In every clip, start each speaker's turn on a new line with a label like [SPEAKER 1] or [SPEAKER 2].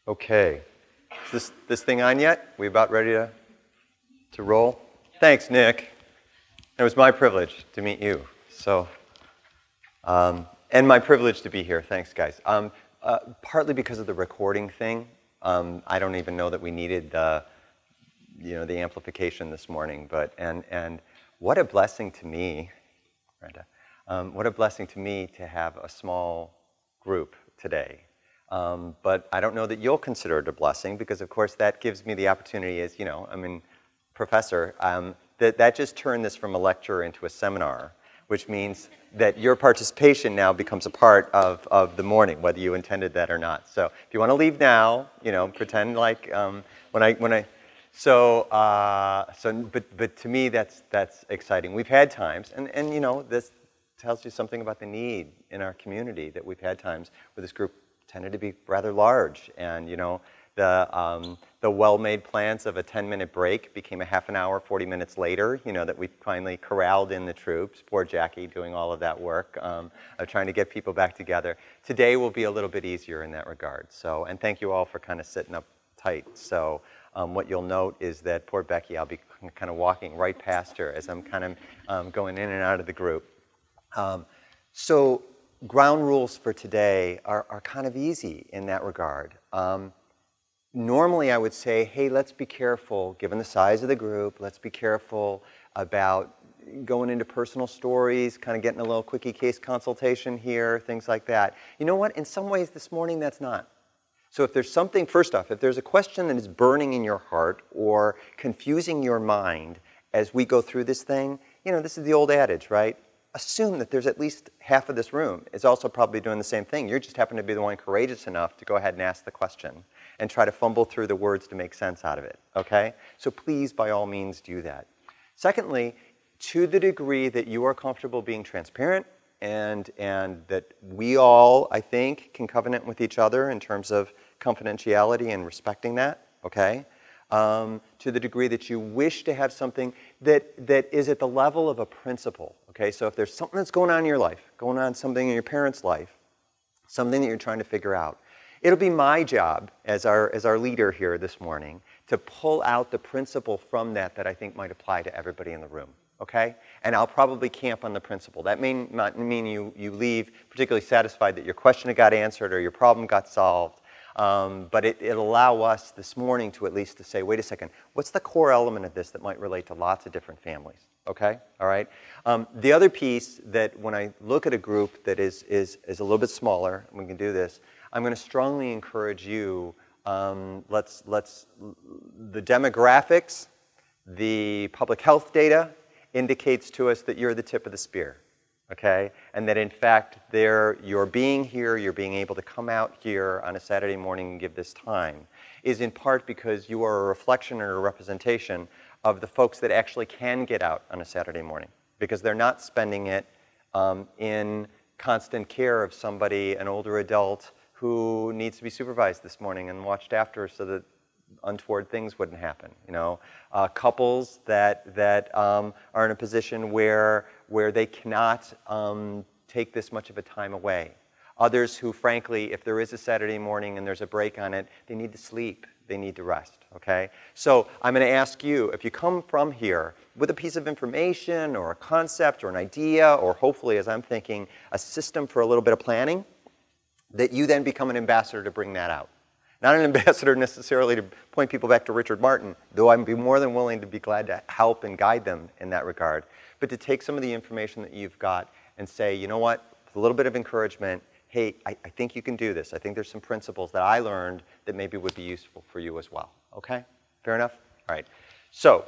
[SPEAKER 1] Okay. Is this thing on yet? We about ready to roll? Thanks, Nick. It was my privilege to meet you. So, and my privilege to be here. Thanks, guys. Partly because of the recording thing. I don't even know that we needed the amplification this morning. But and what a blessing to me, Brenda. What a blessing to me to have a small group today. But I don't know that you'll consider it a blessing because, of course, that gives me the opportunity as, professor, that just turned this from a lecture into a seminar, which means that your participation now becomes a part of the morning, whether you intended that or not. So if you want to leave now, pretend like but to me, that's exciting. We've had times, and this tells you something about the need in our community that we've had times where this group tended to be rather large, and the well-made plans of a 10-minute break became a half an hour, 40 minutes later. That we finally corralled in the troops. Poor Jackie doing all of that work of trying to get people back together. Today will be a little bit easier in that regard. So, and thank you all for kind of sitting up tight. So, what you'll note is that poor Becky, I'll be kind of walking right past her as I'm kind of going in and out of the group. So. Ground rules for today are kind of easy in that regard. Normally I would say, hey, let's be careful, given the size of the group, let's be careful about going into personal stories, kind of getting a little quickie case consultation here, things like that. You know what? In some ways this morning that's not. So if there's something, first off, if there's a question that is burning in your heart or confusing your mind as we go through this thing, this is the old adage, right? Assume that there's at least half of this room is also probably doing the same thing. You just happen to be the one courageous enough to go ahead and ask the question and try to fumble through the words to make sense out of it, okay? So please, by all means, do that. Secondly, to the degree that you are comfortable being transparent and that we all, I think, can covenant with each other in terms of confidentiality and respecting that, okay? To the degree that you wish to have something that is at the level of a principle. Okay, so if there's something that's going on in your life, something in your parents' life, something that you're trying to figure out, it'll be my job as our leader here this morning to pull out the principle from that I think might apply to everybody in the room. Okay, and I'll probably camp on the principle. That may not mean you leave particularly satisfied that your question got answered or your problem got solved. But it'll allow us this morning to at least to say, wait a second, what's the core element of this that might relate to lots of different families? Okay, all right. The other piece that when I look at a group that is a little bit smaller, and we can do this, I'm going to strongly encourage you. The demographics, the public health data indicates to us that you're the tip of the spear. Okay, and that in fact, your being here, you're being able to come out here on a Saturday morning and give this time, is in part because you are a reflection or a representation of the folks that actually can get out on a Saturday morning, because they're not spending it in constant care of somebody, an older adult, who needs to be supervised this morning and watched after so that untoward things wouldn't happen. Couples that are in a position where they cannot take this much of a time away. Others who, frankly, if there is a Saturday morning and there's a break on it, they need to sleep. They need to rest, okay? So I'm going to ask you, if you come from here with a piece of information or a concept or an idea or hopefully, as I'm thinking, a system for a little bit of planning, that you then become an ambassador to bring that out. Not an ambassador necessarily to point people back to Richard Martin, though I'd be more than willing to be glad to help and guide them in that regard, but to take some of the information that you've got and say, you know what, a little bit of encouragement, hey, I think you can do this. I think there's some principles that I learned that maybe would be useful for you as well. Okay? Fair enough? All right. So,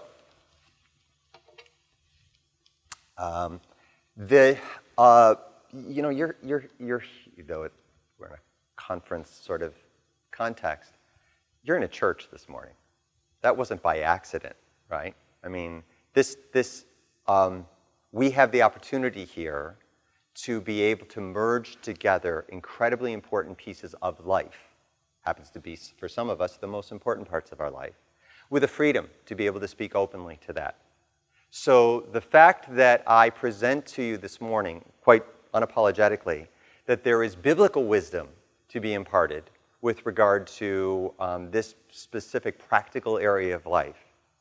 [SPEAKER 1] though we're in a conference sort of context, you're in a church this morning. That wasn't by accident, right? I mean, we have the opportunity here to be able to merge together incredibly important pieces of life. Happens to be, for some of us, the most important parts of our life, with the freedom to be able to speak openly to that. So the fact that I present to you this morning, quite unapologetically, that there is biblical wisdom to be imparted with regard to this specific practical area of life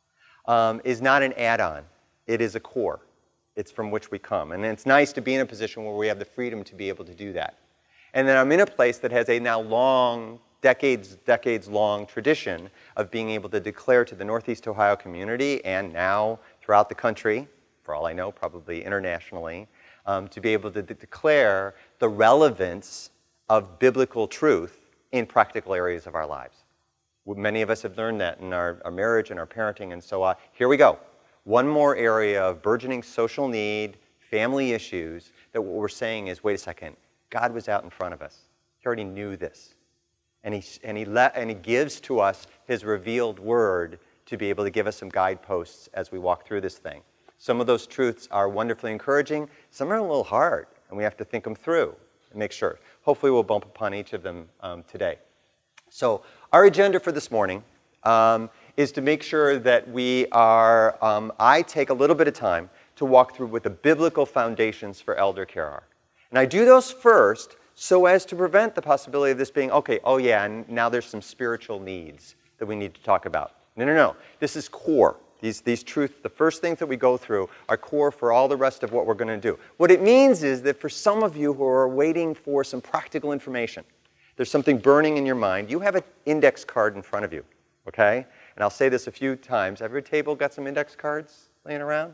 [SPEAKER 1] is not an add-on. It is a core. It's from which we come. And it's nice to be in a position where we have the freedom to be able to do that. And then I'm in a place that has a now long, decades-long tradition of being able to declare to the Northeast Ohio community and now throughout the country, for all I know, probably internationally, to be able to declare the relevance of biblical truth in practical areas of our lives. Many of us have learned that in our marriage and our parenting and so on. Here we go. One more area of burgeoning social need, family issues, that what we're saying is, wait a second, God was out in front of us. He already knew this. And he gives to us his revealed word to be able to give us some guideposts as we walk through this thing. Some of those truths are wonderfully encouraging. Some are a little hard, and we have to think them through and make sure. Hopefully we'll bump upon each of them today. So our agenda for this morning is to make sure that we are, I take a little bit of time to walk through what the biblical foundations for elder care are. And I do those first so as to prevent the possibility of this being, okay, oh yeah, and now there's some spiritual needs that we need to talk about. No. This is core. These truths, the first things that we go through are core for all the rest of what we're going to do. What it means is that for some of you who are waiting for some practical information, there's something burning in your mind, you have an index card in front of you, okay? And I'll say this a few times. Every table got some index cards laying around?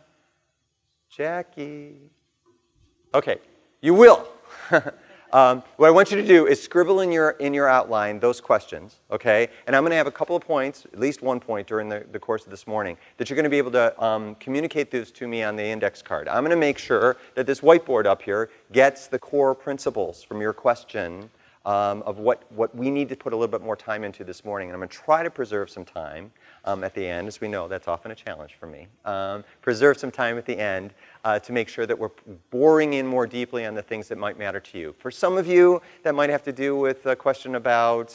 [SPEAKER 1] Jackie. Okay, you will. What I want you to do is scribble in your outline those questions, okay? And I'm going to have a couple of points, at least one point during the course of this morning, that you're going to be able to communicate those to me on the index card. I'm going to make sure that this whiteboard up here gets the core principles from your question of what we need to put a little bit more time into this morning. And I'm going to try to preserve some time at the end. As we know, that's often a challenge for me. Preserve some time at the end to make sure that we're boring in more deeply on the things that might matter to you. For some of you, that might have to do with a question about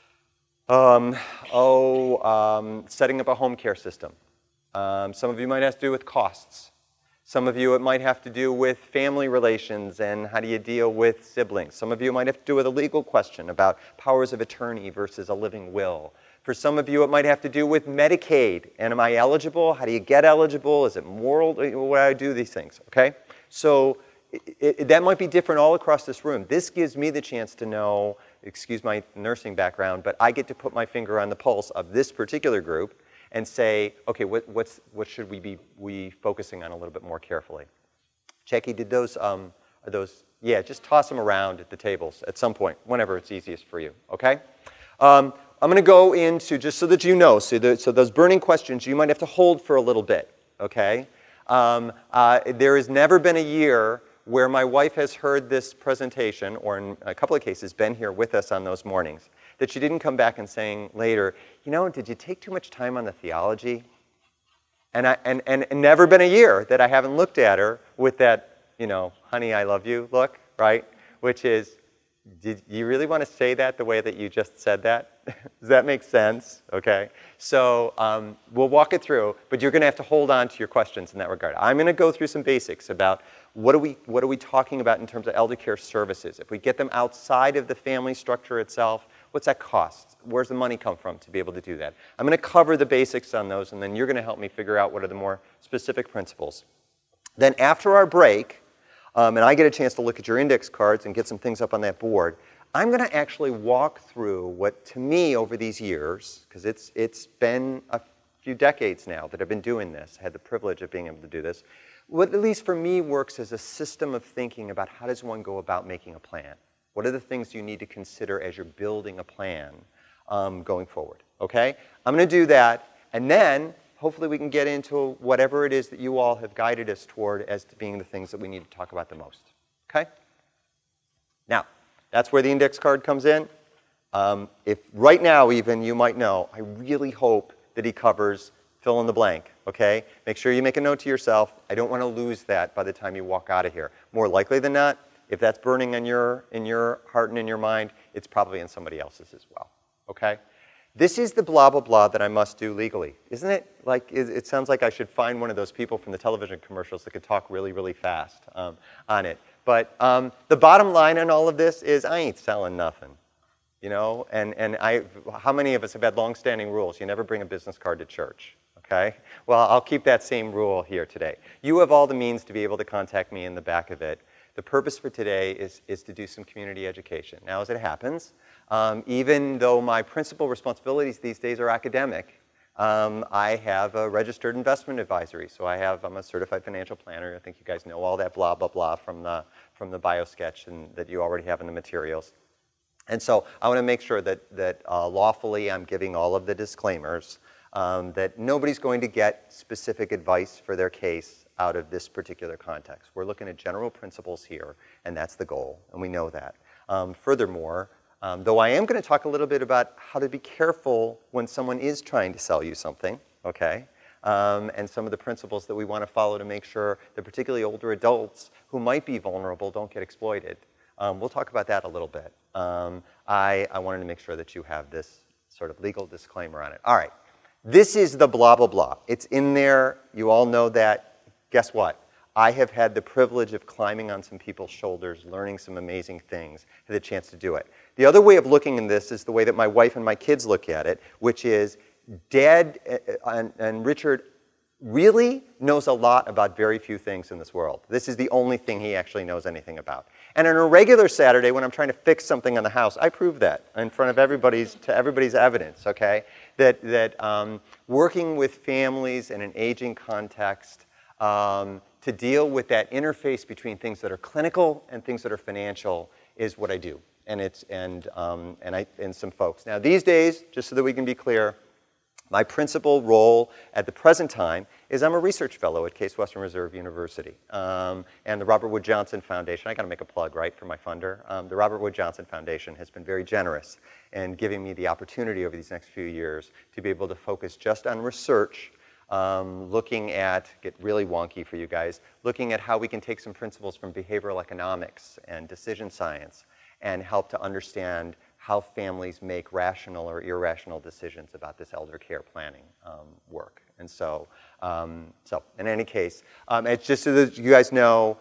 [SPEAKER 1] setting up a home care system. Some of you might have to do with costs. Some of you, it might have to do with family relations and how do you deal with siblings. Some of you might have to do with a legal question about powers of attorney versus a living will. For some of you, it might have to do with Medicaid. And am I eligible? How do you get eligible? Is it moral? What do I do these things? Okay? So that might be different all across this room. This gives me the chance to know, excuse my nursing background, but I get to put my finger on the pulse of this particular group and say, okay, what should we be focusing on a little bit more carefully? Jackie, did those, yeah, just toss them around at the tables at some point, whenever it's easiest for you, okay? I'm going to go into, just so that you know, so those burning questions you might have to hold for a little bit, okay? There has never been a year where my wife has heard this presentation, or in a couple of cases, been here with us on those mornings, that she didn't come back and saying later, you know, did you take too much time on the theology? And never been a year that I haven't looked at her with that, you know, honey, I love you look, right? Which is, did you really want to say that the way that you just said that? Does that make sense? Okay. So we'll walk it through, but you're going to have to hold on to your questions in that regard. I'm going to go through some basics about what are we talking about in terms of elder care services. If we get them outside of the family structure itself, what's that cost? Where's the money come from to be able to do that? I'm going to cover the basics on those, and then you're going to help me figure out what are the more specific principles. Then after our break, and I get a chance to look at your index cards and get some things up on that board, I'm going to actually walk through what, to me, over these years, because it's been a few decades now that I've been doing this, I had the privilege of being able to do this, what at least for me works as a system of thinking about how does one go about making a plan. What are the things you need to consider as you're building a plan going forward, okay? I'm going to do that, and then hopefully we can get into whatever it is that you all have guided us toward as to being the things that we need to talk about the most, okay? Now, that's where the index card comes in. If right now even you might know, I really hope that he covers fill in the blank, okay? Make sure you make a note to yourself. I don't want to lose that by the time you walk out of here. More likely than not, if that's burning in your heart and in your mind, it's probably in somebody else's as well, okay? This is the blah, blah, blah that I must do legally. Isn't it? Like, it sounds like I should find one of those people from the television commercials that could talk really, really fast on it. But the bottom line on all of this is I ain't selling nothing. You know, how many of us have had long-standing rules? You never bring a business card to church, okay? Well, I'll keep that same rule here today. You have all the means to be able to contact me in the back of it. The purpose for today is to do some community education. Now, as it happens, even though my principal responsibilities these days are academic, I have a registered investment advisory. So I'm a certified financial planner. I think you guys know all that blah, blah, blah from the bio sketch and that you already have in the materials. And so I want to make sure that lawfully I'm giving all of the disclaimers, that nobody's going to get specific advice for their case out of this particular context. We're looking at general principles here, and that's the goal, and we know that. Furthermore, though I am going to talk a little bit about how to be careful when someone is trying to sell you something, okay? And some of the principles that we want to follow to make sure that particularly older adults who might be vulnerable don't get exploited. We'll talk about that a little bit. I wanted to make sure that you have this sort of legal disclaimer on it. All right. This is the blah, blah, blah. It's in there. You all know that. Guess what? I have had the privilege of climbing on some people's shoulders, learning some amazing things, had the chance to do it. The other way of looking at this is the way that my wife and my kids look at it, which is Dad and Richard really knows a lot about very few things in this world. This is the only thing he actually knows anything about. And on a regular Saturday, when I'm trying to fix something on the house, I prove that in front of everybody's evidence, okay? That working with families in an aging context, to deal with that interface between things that are clinical and things that are financial is what I do. And some folks. Now these days, just so that we can be clear, my principal role at the present time is I'm a research fellow at Case Western Reserve University. And the Robert Wood Johnson Foundation, I got to make a plug, right, for my funder. The Robert Wood Johnson Foundation has been very generous in giving me the opportunity over these next few years to be able to focus just on research, looking at, get really wonky for you guys, looking at how we can take some principles from behavioral economics and decision science and help to understand how families make rational or irrational decisions about this elder care planning work. And so in any case, it's just so that you guys know,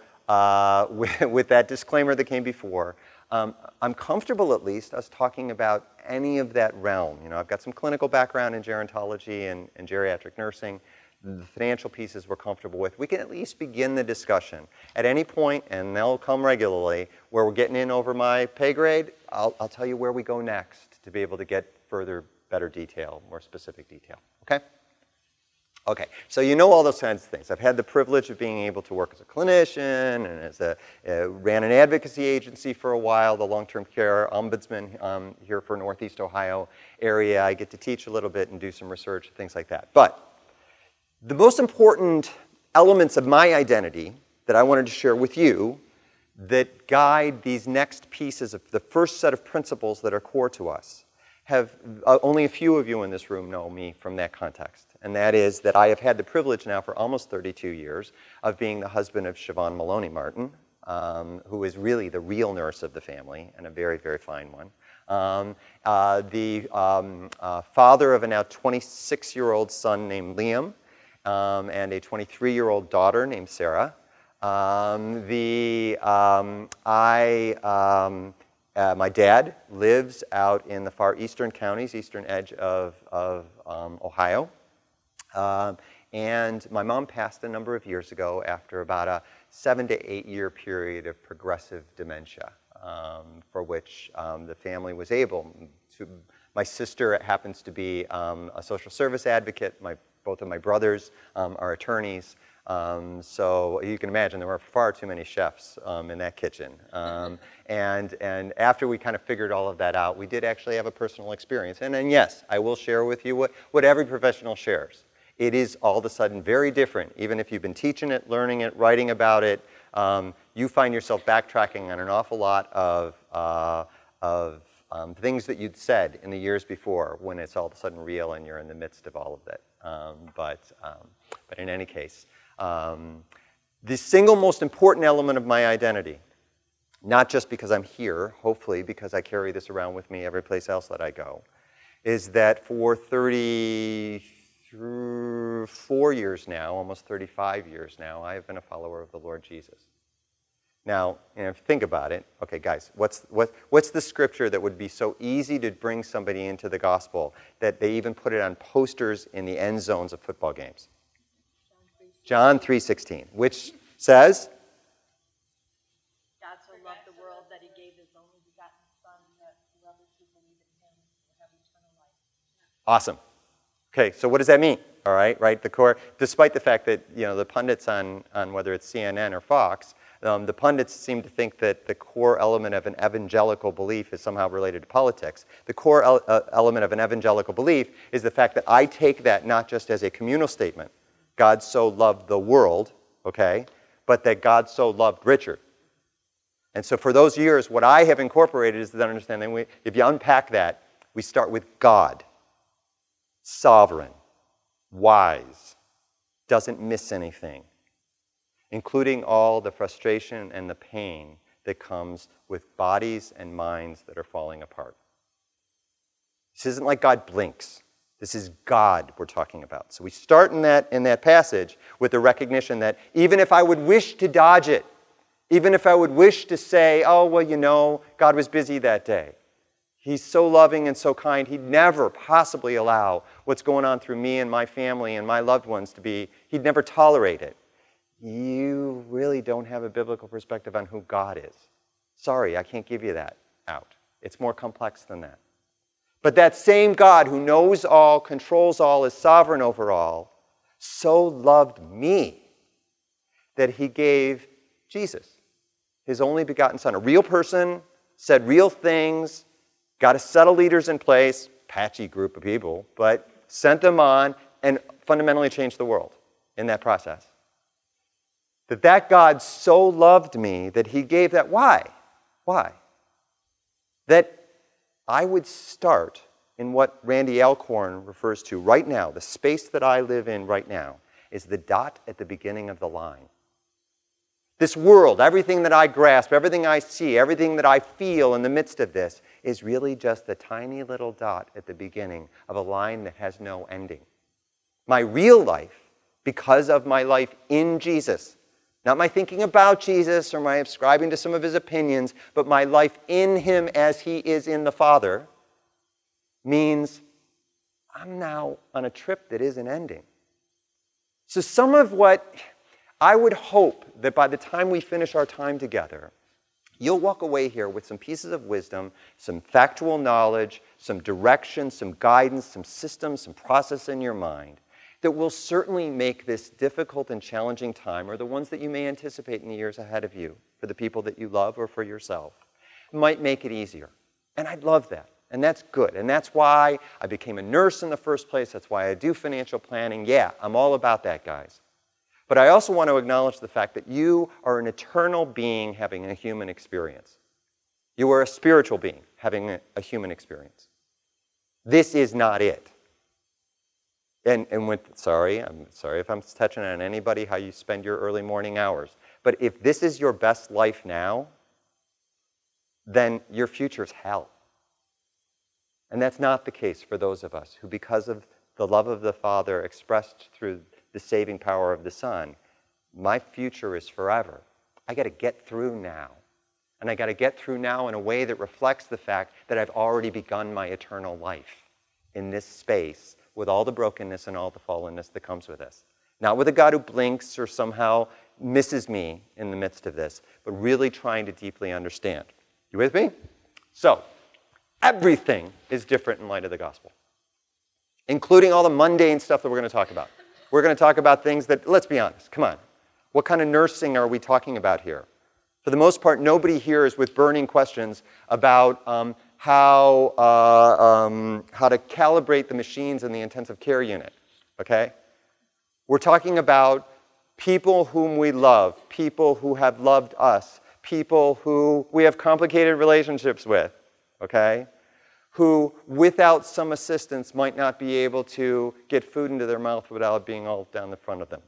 [SPEAKER 1] with that disclaimer that came before, I'm comfortable at least us talking about any of that realm. You know, I've got some clinical background in gerontology and geriatric nursing. The financial pieces we're comfortable with. We can at least begin the discussion. At any point, and they'll come regularly, where we're getting in over my pay grade, I'll tell you where we go next to be able to get further, better detail, more specific detail. Okay? Okay, so you know all those kinds of things. I've had the privilege of being able to work as a clinician and ran an advocacy agency for a while, the long-term care ombudsman here for Northeast Ohio area. I get to teach a little bit and do some research, things like that. But the most important elements of my identity that I wanted to share with you that guide these next pieces of the first set of principles that are core to us have only a few of you in this room know me from that context. And that is that I have had the privilege now for almost 32 years of being the husband of Siobhan Maloney Martin, who is really the real nurse of the family and a very, very fine one. The father of a now 26-year-old son named Liam, and a 23-year-old daughter named Sarah. My dad lives out in the far eastern counties, eastern edge of Ohio. And my mom passed a number of years ago after about a 7 to 8 year period of progressive dementia, for which the family was able to. My sister happens to be a social service advocate. Both of my brothers are attorneys. So you can imagine there were far too many chefs in that kitchen. And after we kind of figured all of that out, we did actually have a personal experience. And then yes, I will share with you what every professional shares. It is all of a sudden very different. Even if you've been teaching it, learning it, writing about it, you find yourself backtracking on an awful lot of things that you'd said in the years before when it's all of a sudden real and you're in the midst of all of it. But in any case, the single most important element of my identity, not just because I'm here, hopefully because I carry this around with me every place else that I go, is that for 34 years now, almost 35 years now, I have been a follower of the Lord Jesus. Now, think about it. Okay, guys, what's the scripture that would be so easy to bring somebody into the gospel that they even put it on posters in the end zones of football games? John 3:16, which says,
[SPEAKER 2] God so loved the world that he gave his only begotten Son, that whoever should believe in him will have eternal life.
[SPEAKER 1] Awesome. Okay, so what does that mean? All right, the core, despite the fact that, the pundits on whether it's CNN or Fox, the pundits seem to think that the core element of an evangelical belief is somehow related to politics. The core element of an evangelical belief is the fact that I take that not just as a communal statement, God so loved the world, okay, but that God so loved Richard. And so for those years, what I have incorporated is the understanding, if you unpack that, we start with God, sovereign, wise, doesn't miss anything, including all the frustration and the pain that comes with bodies and minds that are falling apart. This isn't like God blinks. This is God we're talking about. So we start in that passage with the recognition that even if I would wish to dodge it, even if I would wish to say, oh, well, God was busy that day. He's so loving and so kind, he'd never possibly allow what's going on through me and my family and my loved ones he'd never tolerate it. You really don't have a biblical perspective on who God is. Sorry, I can't give you that out. It's more complex than that. But that same God who knows all, controls all, is sovereign over all, so loved me that he gave Jesus, his only begotten Son, a real person, said real things, got a set of leaders in place, patchy group of people, but sent them on and fundamentally changed the world in that process. That God so loved me that he gave that. Why? Why? That I would start in what Randy Alcorn refers to right now, the space that I live in right now, is the dot at the beginning of the line. This world, everything that I grasp, everything I see, everything that I feel in the midst of this is really just the tiny little dot at the beginning of a line that has no ending. My real life, because of my life in Jesus, not my thinking about Jesus or my ascribing to some of his opinions, but my life in him as he is in the Father, means I'm now on a trip that isn't ending. So some of what I would hope that by the time we finish our time together, you'll walk away here with some pieces of wisdom, some factual knowledge, some direction, some guidance, some systems, some process in your mind that will certainly make this difficult and challenging time, or the ones that you may anticipate in the years ahead of you, for the people that you love or for yourself, might make it easier. And I'd love that. And that's good. And that's why I became a nurse in the first place. That's why I do financial planning. Yeah, I'm all about that, guys. But I also want to acknowledge the fact that you are an eternal being having a human experience. You are a spiritual being having a human experience. This is not it. And I'm sorry if I'm touching on anybody, how you spend your early morning hours. But if this is your best life now, then your future's hell. And that's not the case for those of us who, because of the love of the Father expressed through the saving power of the Son, my future is forever. I got to get through now. And I got to get through now in a way that reflects the fact that I've already begun my eternal life in this space with all the brokenness and all the fallenness that comes with this. Not with a God who blinks or somehow misses me in the midst of this, but really trying to deeply understand. You with me? So, everything is different in light of the gospel, including all the mundane stuff that we're going to talk about. We're going to talk about things that, let's be honest, come on. What kind of nursing are we talking about here? For the most part, nobody here is with burning questions about how to calibrate the machines in the intensive care unit, okay? We're talking about people whom we love, people who have loved us, people who we have complicated relationships with, okay? Who, without some assistance, might not be able to get food into their mouth without it being all down the front of them.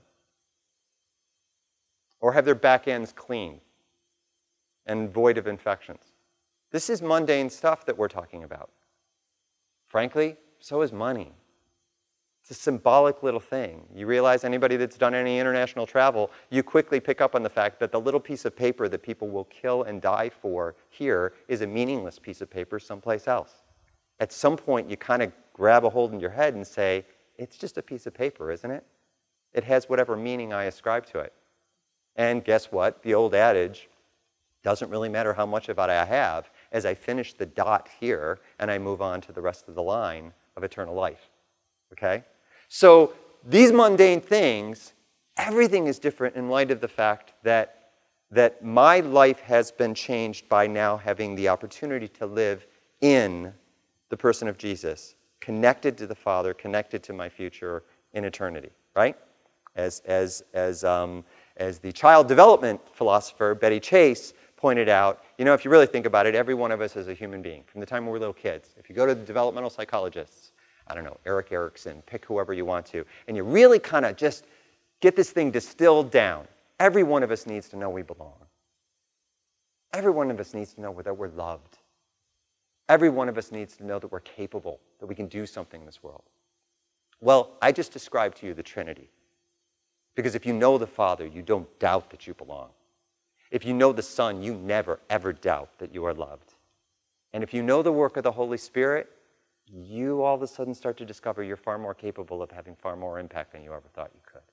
[SPEAKER 1] Or have their back ends clean and void of infections. This is mundane stuff that we're talking about. Frankly, so is money. It's a symbolic little thing. You realize, anybody that's done any international travel, you quickly pick up on the fact that the little piece of paper that people will kill and die for here is a meaningless piece of paper someplace else. At some point, you kind of grab a hold in your head and say, it's just a piece of paper, isn't it? It has whatever meaning I ascribe to it. And guess what? The old adage, doesn't really matter how much of it I have, as I finish the dot here and I move on to the rest of the line of eternal life. Okay? So these mundane things, everything is different in light of the fact that my life has been changed by now having the opportunity to live in the person of Jesus, connected to the Father, connected to my future in eternity, right? As the child development philosopher Betty Chase pointed out, if you really think about it, every one of us is a human being from the time we were little kids. If you go to the developmental psychologists, I don't know, Eric Erickson, pick whoever you want to, and you really kind of just get this thing distilled down. Every one of us needs to know we belong. Every one of us needs to know that we're loved. Every one of us needs to know that we're capable, that we can do something in this world. Well, I just described to you the Trinity. Because if you know the Father, you don't doubt that you belong. If you know the Son, you never, ever doubt that you are loved. And if you know the work of the Holy Spirit, you all of a sudden start to discover you're far more capable of having far more impact than you ever thought you could.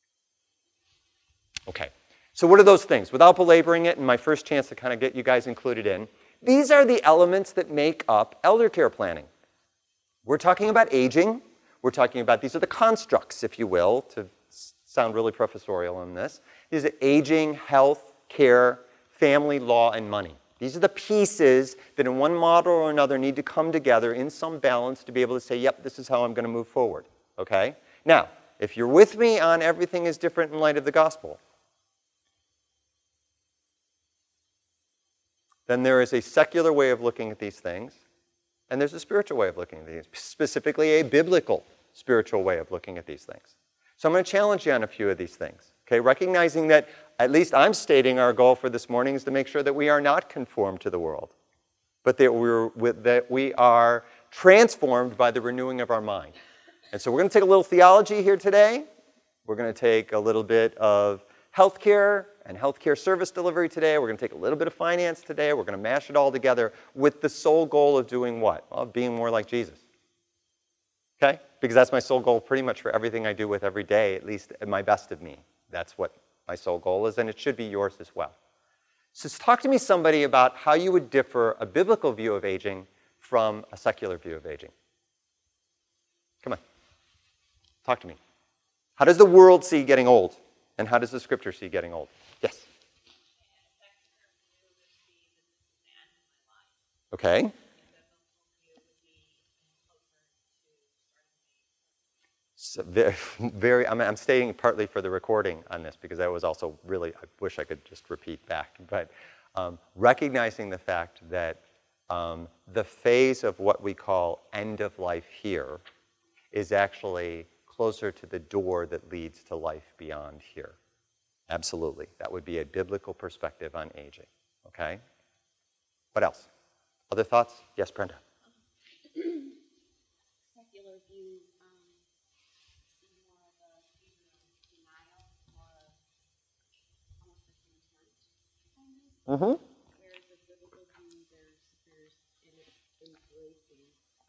[SPEAKER 1] Okay, so what are those things? Without belaboring it, and my first chance to kind of get you guys included in, these are the elements that make up elder care planning. We're talking about aging. We're talking about, these are the constructs, if you will, to sound really professorial on this. These are aging, health, care, family, law, and money. These are the pieces that in one model or another need to come together in some balance to be able to say, yep, this is how I'm going to move forward. Okay? Now, if you're with me on everything is different in light of the gospel, then there is a secular way of looking at these things, and there's a spiritual way of looking at these, specifically a biblical spiritual way of looking at these things. So I'm going to challenge you on a few of these things, okay? Recognizing that, at least I'm stating our goal for this morning is to make sure that we are not conformed to the world, but that we are transformed by the renewing of our mind. And so we're going to take a little theology here today. We're going to take a little bit of healthcare and healthcare service delivery today. We're going to take a little bit of finance today. We're going to mash it all together with the sole goal of doing what? Well, being more like Jesus. Okay? Because that's my sole goal pretty much for everything I do with every day, at least at my best of me. That's what my sole goal is, and it should be yours as well. So talk to me, somebody, about how you would differ a biblical view of aging from a secular view of aging. Come on. Talk to me. How does the world see getting old? And how does the Scripture see getting old? Yes? Okay. So I'm stating partly for the recording on this because that was also really, I wish I could just repeat back. But recognizing the fact that the phase of what we call end of life here is actually closer to the door that leads to life beyond here. Absolutely. That would be a biblical perspective on aging. Okay? What else? Other thoughts? Yes, Brenda.
[SPEAKER 2] Secular view, see more of a denial or almost a contempt. Whereas the biblical view, there's an embracing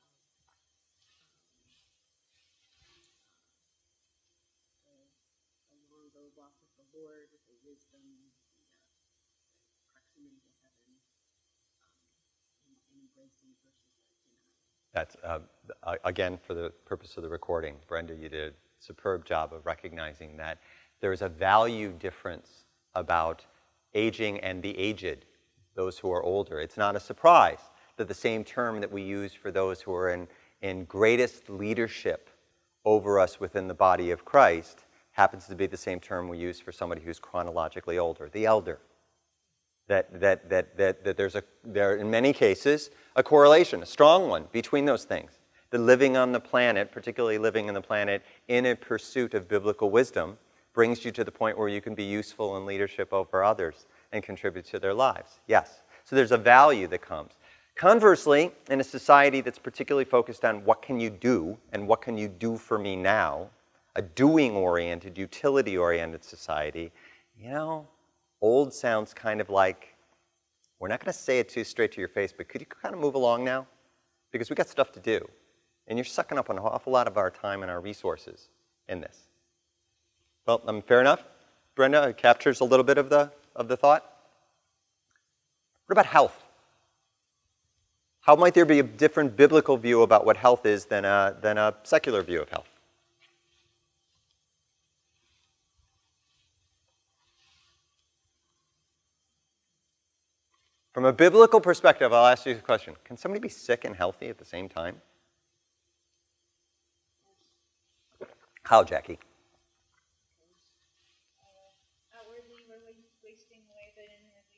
[SPEAKER 2] along the walk with the Lord, the wisdom, the proximity to heaven, and embracing versus denial.
[SPEAKER 1] That's, again, for the purpose of the recording, Brenda, you did a superb job of recognizing that there's a value difference about aging and the aged, those who are older. It's not a surprise that the same term that we use for those who are in greatest leadership over us within the body of Christ happens to be the same term we use for somebody who's chronologically older, the elder. That there's there in many cases a correlation, a strong one, between those things. The living on the planet, particularly living on the planet in a pursuit of biblical wisdom, brings you to the point where you can be useful in leadership over others and contribute to their lives. Yes. So there's a value that comes. Conversely, in a society that's particularly focused on what can you do and what can you do for me now, a doing-oriented, utility-oriented society, old sounds kind of like, we're not going to say it too straight to your face, but could you kind of move along now? Because we got stuff to do. And you're sucking up an awful lot of our time and our resources in this. Well, fair enough. Brenda, it captures a little bit of the thought. What about health? How might there be a different biblical view about what health is than a secular view of health? From a biblical perspective, I'll ask you a question. Can somebody be sick and healthy at the same time? How, Jackie?
[SPEAKER 3] Outwardly, we're wasting away, but inwardly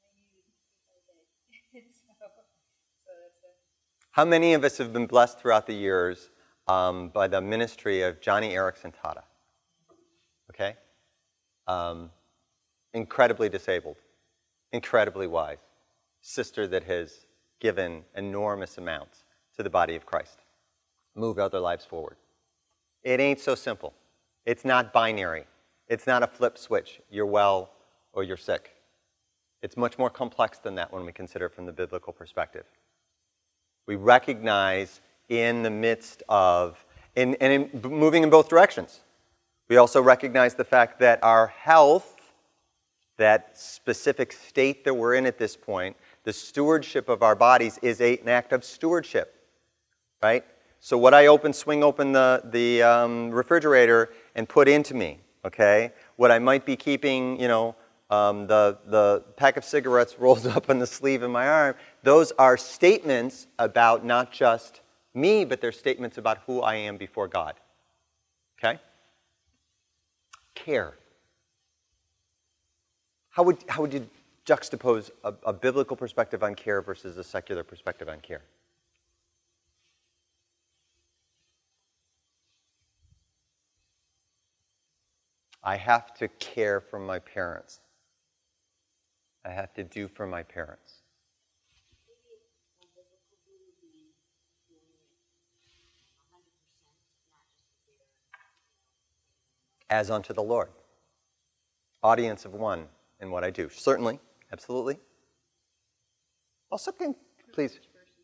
[SPEAKER 3] being renewed. So that's a...
[SPEAKER 1] How many of us have been blessed throughout the years by the ministry of Johnny Erickson Tata? Okay? Incredibly disabled, incredibly wise, sister that has given enormous amounts to the body of Christ, moved other lives forward. It ain't so simple. It's not binary. It's not a flip switch. You're well or you're sick. It's much more complex than that when we consider it from the biblical perspective. We recognize in the midst of, moving in both directions, we also recognize the fact that our health, that specific state that we're in at this point, the stewardship of our bodies is an act of stewardship, right? So what I swing open the refrigerator and put into me, okay? What I might be keeping, the pack of cigarettes rolled up on the sleeve of my arm, those are statements about not just me, but they're statements about who I am before God, okay? Care. How would you juxtapose a biblical perspective on care versus a secular perspective on care? I have to care for my parents. I have to do for my parents. As unto the Lord. Audience of one in what I do. Certainly, absolutely. Also, please.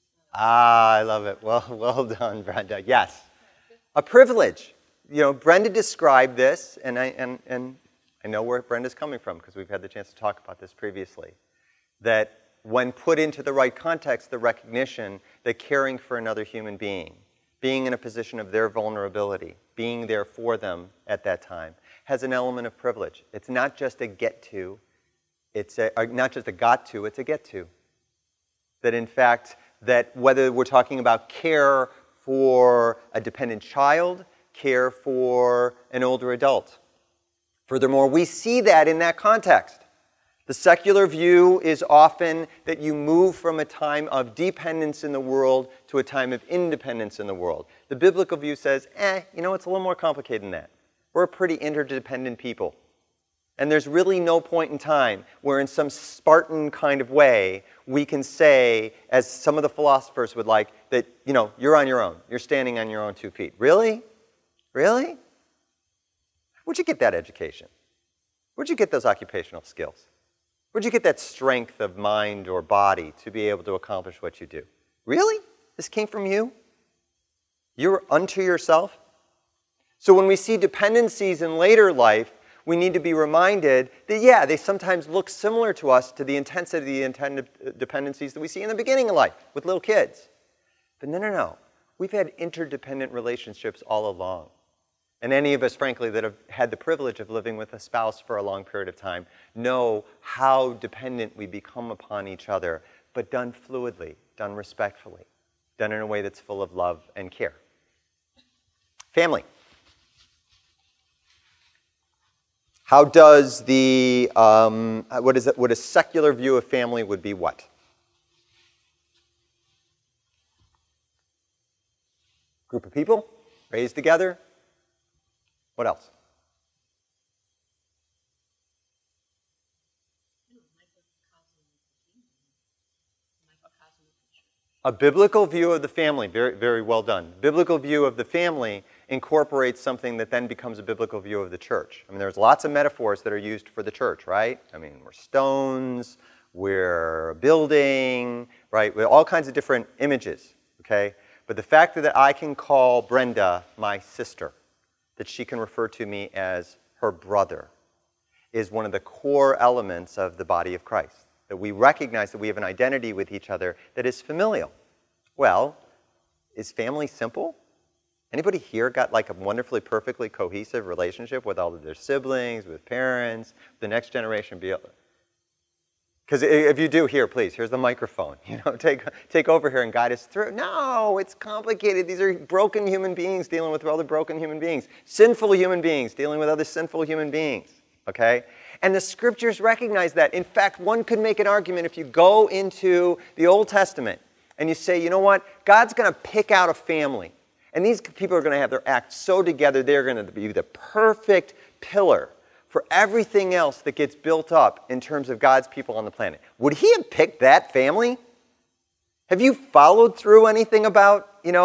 [SPEAKER 1] I love it. Well done, Brenda. Yes. A privilege. Brenda described this, and I know where Brenda's coming from because we've had the chance to talk about this previously, that when put into the right context, the recognition that caring for another human being, being in a position of their vulnerability, being there for them at that time, has an element of privilege. It's not just a get to, not just a got to, it's a get to. That in fact, that whether we're talking about care for a dependent child, care for an older adult. Furthermore, we see that in that context. The secular view is often that you move from a time of dependence in the world to a time of independence in the world. The biblical view says, it's a little more complicated than that. We're a pretty interdependent people. And there's really no point in time where in some Spartan kind of way we can say, as some of the philosophers would like, that, you're on your own. You're standing on your own 2 feet. Really? Really? Where'd you get that education? Where'd you get those occupational skills? Where'd you get that strength of mind or body to be able to accomplish what you do? Really? This came from you? You're unto yourself? So when we see dependencies in later life, we need to be reminded that, they sometimes look similar to us to the intensity of the dependencies that we see in the beginning of life with little kids. But no. We've had interdependent relationships all along. And any of us, frankly, that have had the privilege of living with a spouse for a long period of time know how dependent we become upon each other, but done fluidly, done respectfully, done in a way that's full of love and care. Family. How does what a secular view of family would be what? Group of people, raised together. What else?
[SPEAKER 2] Microcosm of the kingdom. Microcosm of the church.
[SPEAKER 1] A biblical view of the family, very, very well done. Biblical view of the family incorporates something that then becomes a biblical view of the church. I mean, there's lots of metaphors that are used for the church, right? I mean, we're stones, we're a building, right? With all kinds of different images, okay? But the fact that I can call Brenda my sister, that she can refer to me as her brother, is one of the core elements of the body of Christ. That we recognize that we have an identity with each other that is familial. Well, is family simple? Anybody here got like a wonderfully, perfectly cohesive relationship with all of their siblings, with parents, the next generation? Because if you do, here, please, here's the microphone. Take over here and guide us through. No, it's complicated. These are broken human beings dealing with other broken human beings. Sinful human beings dealing with other sinful human beings. Okay? And the scriptures recognize that. In fact, one could make an argument if you go into the Old Testament and you say, you know what? God's going to pick out a family. And these people are going to have their act so together, they're going to be the perfect pillar for everything else that gets built up in terms of God's people on the planet. Would he have picked that family? Have you followed through anything about,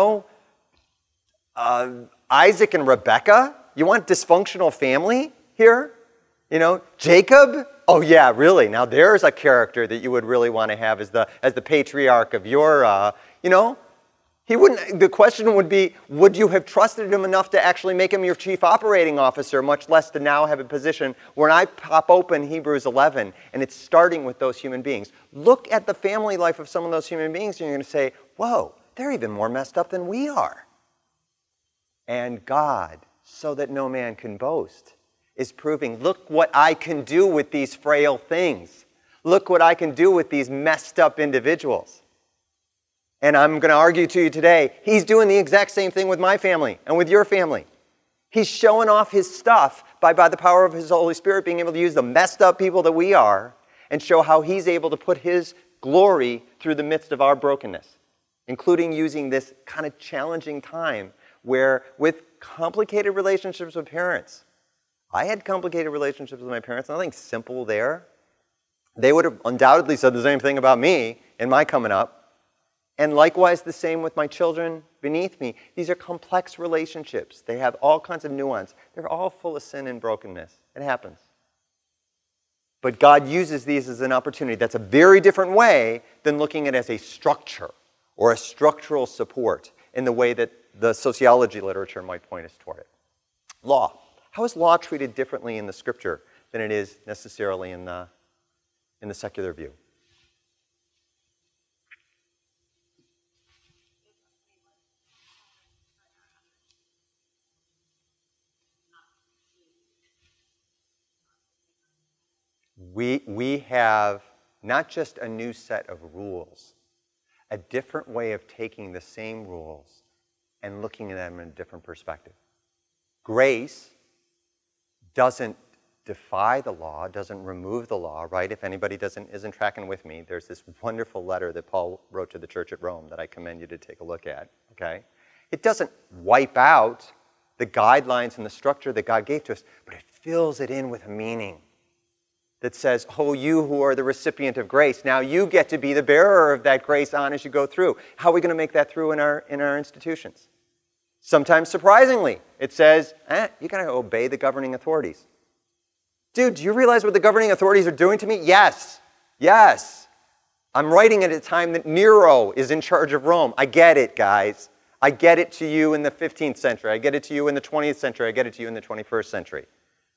[SPEAKER 1] Isaac and Rebekah? You want dysfunctional family here? Jacob? Oh yeah, really. Now there's a character that you would really want to have as the patriarch of your, he wouldn't. The question would be, would you have trusted him enough to actually make him your chief operating officer, much less to now have a position where I pop open Hebrews 11 and it's starting with those human beings. Look at the family life of some of those human beings and you're going to say, whoa, they're even more messed up than we are. And God, so that no man can boast, is proving, look what I can do with these frail things. Look what I can do with these messed up individuals. And I'm going to argue to you today, he's doing the exact same thing with my family and with your family. He's showing off his stuff by the power of his Holy Spirit being able to use the messed up people that we are and show how he's able to put his glory through the midst of our brokenness, including using this kind of challenging time where with complicated relationships with parents, I had complicated relationships with my parents, nothing simple there. They would have undoubtedly said the same thing about me in my coming up. And likewise the same with my children beneath me. These are complex relationships. They have all kinds of nuance. They're all full of sin and brokenness. It happens. But God uses these as an opportunity. That's a very different way than looking at it as a structure or a structural support in the way that the sociology literature might point us toward it. Law. How is law treated differently in the scripture than it is necessarily in the secular view? We have not just a new set of rules, a different way of taking the same rules and looking at them in a different perspective. Grace doesn't defy the law, doesn't remove the law, right? If anybody isn't tracking with me, there's this wonderful letter that Paul wrote to the church at Rome that I commend you to take a look at, okay? It doesn't wipe out the guidelines and the structure that God gave to us, but it fills it in with a meaning that says, oh, you who are the recipient of grace, now you get to be the bearer of that grace on as you go through. How are we going to make that through in our institutions? Sometimes surprisingly, it says, you got to obey the governing authorities. Dude, do you realize what the governing authorities are doing to me? Yes. Yes. I'm writing at a time that Nero is in charge of Rome. I get it, guys. I get it to you in the 15th century. I get it to you in the 20th century. I get it to you in the 21st century.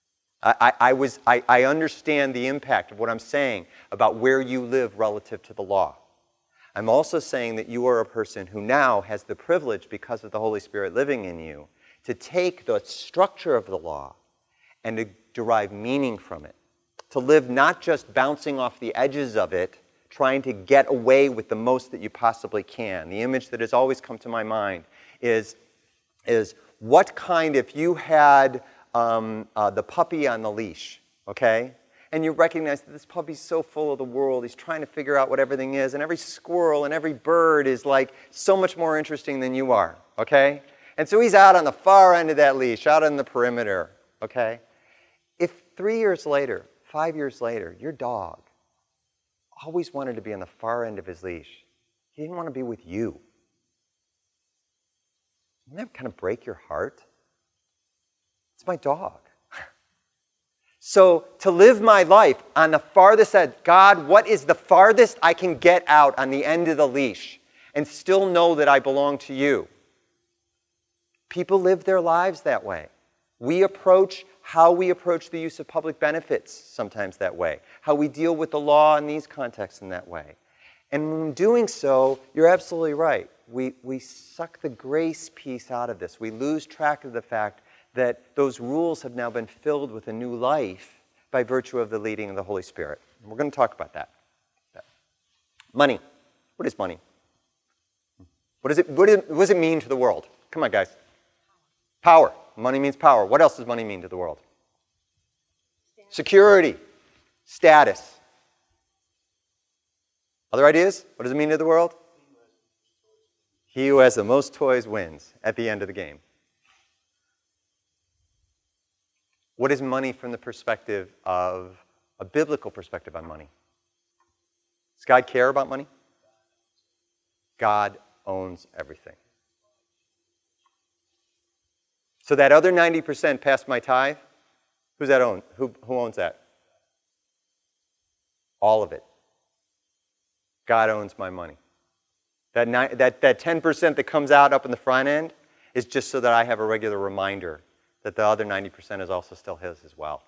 [SPEAKER 1] I understand the impact of what I'm saying about where you live relative to the law. I'm also saying that you are a person who now has the privilege, because of the Holy Spirit living in you, to take the structure of the law and to derive meaning from it. To live not just bouncing off the edges of it, trying to get away with the most that you possibly can. The image that has always come to my mind is what kind, if you had the puppy on the leash, okay? And you recognize that this puppy's so full of the world, he's trying to figure out what everything is, and every squirrel and every bird is like so much more interesting than you are, okay? And so he's out on the far end of that leash, out on the perimeter, okay? If 3 years later, 5 years later, your dog always wanted to be on the far end of his leash, He didn't want to be with you. Wouldn't that kind of break your heart? It's my dog. So to live my life on the farthest edge, God, what is the farthest I can get out on the end of the leash and still know that I belong to you? People live their lives that way. We approach how we approach the use of public benefits sometimes that way. How we deal with the law in these contexts in that way. And in doing so, you're absolutely right. We suck the grace piece out of this. We lose track of the fact that those rules have now been filled with a new life by virtue of the leading of the Holy Spirit. And we're going to talk about that. Money. What is money? What does it mean to the world? Come on, guys. Power. Money means power. What else does money mean to the world? Security. Status. Other ideas? What does it mean to the world? He who has the most toys wins at the end of the game. What is money from the perspective of a biblical perspective on money? Does God care about money? God owns everything. So that other 90% past my tithe, who's that own? Who owns that? All of it. God owns my money. That 10% that comes out up in the front end is just so that I have a regular reminder that the other 90% is also still his as well.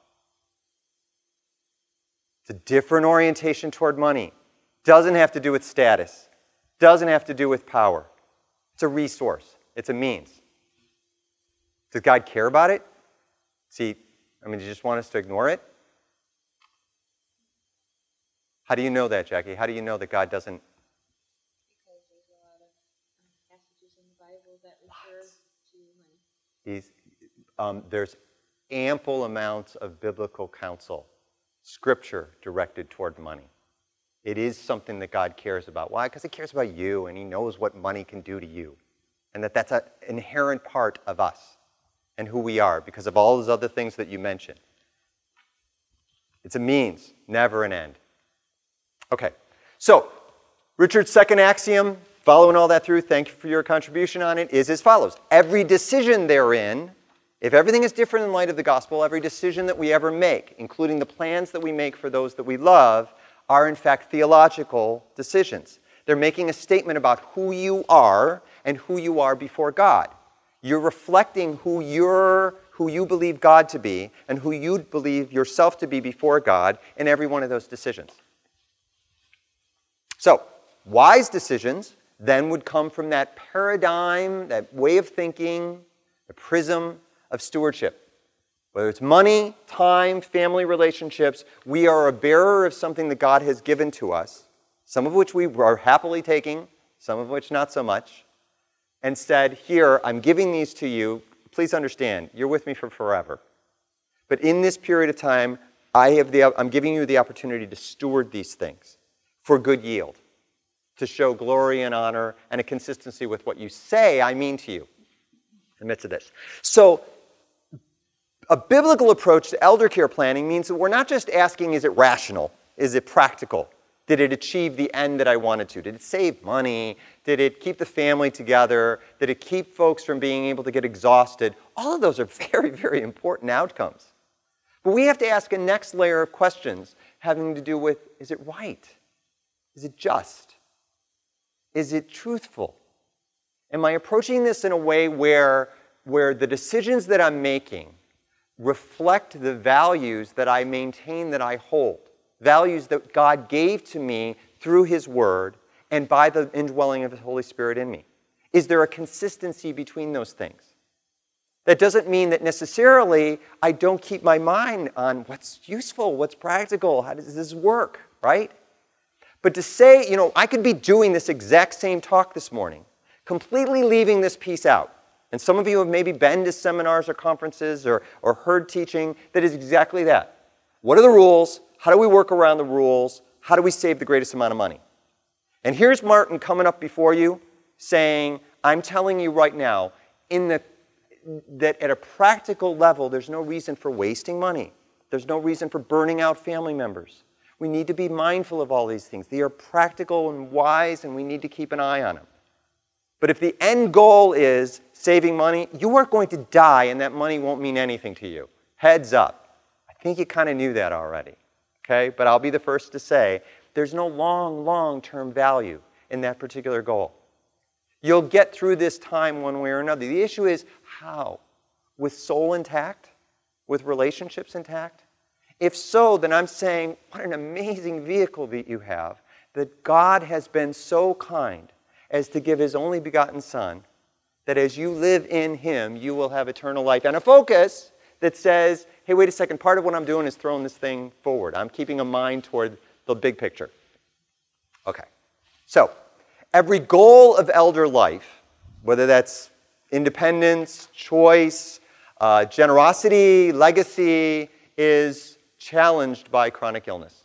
[SPEAKER 1] It's a different orientation toward money. Doesn't have to do with status. Doesn't have to do with power. It's a resource. It's a means. Does God care about it? Do you just want us to ignore it? How do you know that, Jackie? How do you know that God doesn't?
[SPEAKER 3] Because there's a lot of passages in the Bible that refer to money.
[SPEAKER 1] There's ample amounts of biblical counsel, scripture directed toward money. It is something that God cares about. Why? Because he cares about you, and he knows what money can do to you. And that's an inherent part of us and who we are because of all those other things that you mentioned. It's a means, never an end. Okay, so Richard's second axiom, following all that through, thank you for your contribution on it, is as follows. Every decision therein, if everything is different in light of the gospel, every decision that we ever make, including the plans that we make for those that we love, are in fact theological decisions. They're making a statement about who you are and who you are before God. You're reflecting who you believe God to be and who you believe yourself to be before God in every one of those decisions. So, wise decisions then would come from that paradigm, that way of thinking, the prism of stewardship. Whether it's money, time, family relationships, we are a bearer of something that God has given to us, some of which we are happily taking, some of which not so much, and said, here, I'm giving these to you. Please understand, you're with me for forever. But in this period of time, I'm giving you the opportunity to steward these things for good yield, to show glory and honor and a consistency with what you say I mean to you in the midst of this. So, a biblical approach to elder care planning means that we're not just asking, is it rational? Is it practical? Did it achieve the end that I wanted to? Did it save money? Did it keep the family together? Did it keep folks from being able to get exhausted? All of those are very, very important outcomes. But we have to ask a next layer of questions having to do with, is it right? Is it just? Is it truthful? Am I approaching this in a way where the decisions that I'm making reflect the values that I maintain that I hold? Values that God gave to me through his word and by the indwelling of his Holy Spirit in me. Is there a consistency between those things? That doesn't mean that necessarily I don't keep my mind on what's useful, what's practical, how does this work, right? But to say, I could be doing this exact same talk this morning, completely leaving this piece out. And some of you have maybe been to seminars or conferences or heard teaching that is exactly that. What are the rules? How do we work around the rules? How do we save the greatest amount of money? And here's Martin coming up before you saying, I'm telling you right now, that at a practical level, there's no reason for wasting money. There's no reason for burning out family members. We need to be mindful of all these things. They are practical and wise, and we need to keep an eye on them. But if the end goal is saving money, you are going to die, and that money won't mean anything to you. Heads up. I think you kind of knew that already. Okay? But I'll be the first to say there's no long-term value in that particular goal. You'll get through this time one way or another. The issue is how? With soul intact? With relationships intact? If so, then I'm saying, what an amazing vehicle that you have, that God has been so kind as to give His only begotten Son, that as you live in Him, you will have eternal life. And a focus that says, hey, wait a second, part of what I'm doing is throwing this thing forward. I'm keeping a mind toward the big picture. Okay. So, every goal of elder life, whether that's independence, choice, generosity, legacy, is challenged by chronic illness.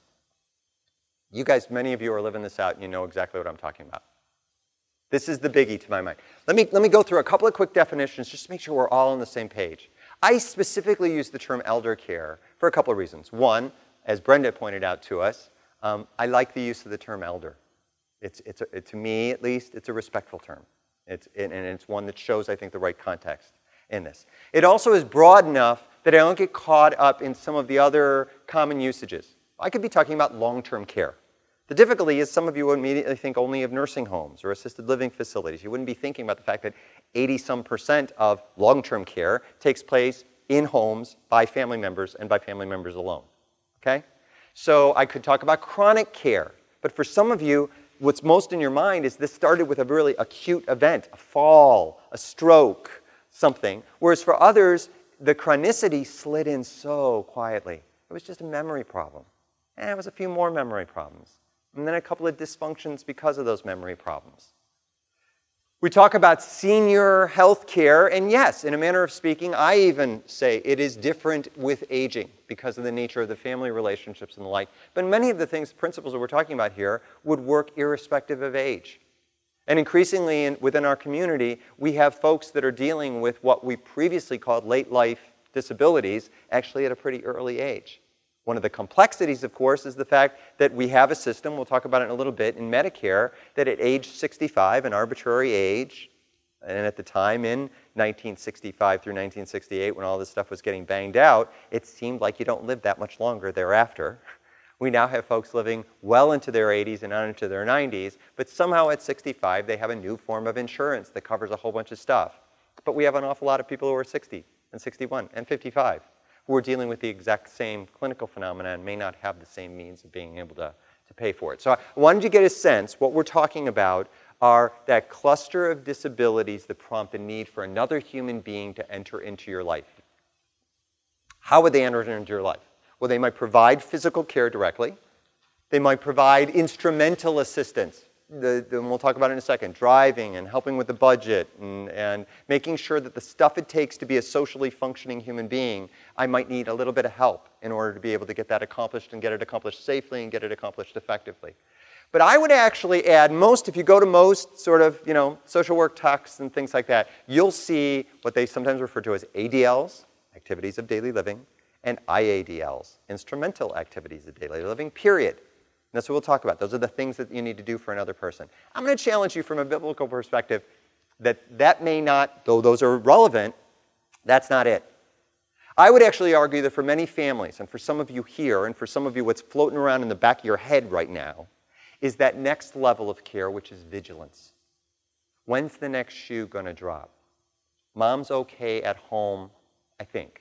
[SPEAKER 1] You guys, many of you are living this out, and you know exactly what I'm talking about. This is the biggie to my mind. Let me go through a couple of quick definitions just to make sure we're all on the same page. I specifically use the term elder care for a couple of reasons. One, as Brenda pointed out to us, I like the use of the term elder. To me, at least, it's a respectful term. And it's one that shows, I think, the right context in this. It also is broad enough that I don't get caught up in some of the other common usages. I could be talking about long-term care. The difficulty is some of you would immediately think only of nursing homes or assisted living facilities. You wouldn't be thinking about the fact that 80-some% of long-term care takes place in homes by family members and by family members alone. Okay? So I could talk about chronic care. But for some of you, what's most in your mind is this started with a really acute event, a fall, a stroke, something. Whereas for others, the chronicity slid in so quietly. It was just a memory problem. And it was a few more memory problems. And then a couple of dysfunctions because of those memory problems. We talk about senior health care, and yes, in a manner of speaking, I even say it is different with aging because of the nature of the family relationships and the like. But many of the principles that we're talking about here would work irrespective of age. And increasingly within our community, we have folks that are dealing with what we previously called late life disabilities, actually at a pretty early age. One of the complexities, of course, is the fact that we have a system, we'll talk about it in a little bit, in Medicare, that at age 65, an arbitrary age, and at the time in 1965 through 1968, when all this stuff was getting banged out, it seemed like you don't live that much longer thereafter. We now have folks living well into their 80s and on into their 90s, but somehow at 65, they have a new form of insurance that covers a whole bunch of stuff. But we have an awful lot of people who are 60 and 61 and 55 who are dealing with the exact same clinical phenomena and may not have the same means of being able to pay for it. So I wanted you to get a sense, what we're talking about are that cluster of disabilities that prompt a need for another human being to enter into your life. How would they enter into your life? Well, they might provide physical care directly. They might provide instrumental assistance. And we'll talk about it in a second. Driving and helping with the budget and making sure that the stuff it takes to be a socially functioning human being, I might need a little bit of help in order to be able to get that accomplished and get it accomplished safely and get it accomplished effectively. But I would actually add if you go to most sort of, social work texts and things like that, you'll see what they sometimes refer to as ADLs, activities of daily living, and IADLs, instrumental activities of daily living, period. And that's what we'll talk about. Those are the things that you need to do for another person. I'm going to challenge you from a biblical perspective that may not, though those are relevant, that's not it. I would actually argue that for many families, and for some of you here, and for some of you what's floating around in the back of your head right now, is that next level of care, which is vigilance. When's the next shoe going to drop? Mom's okay at home, I think.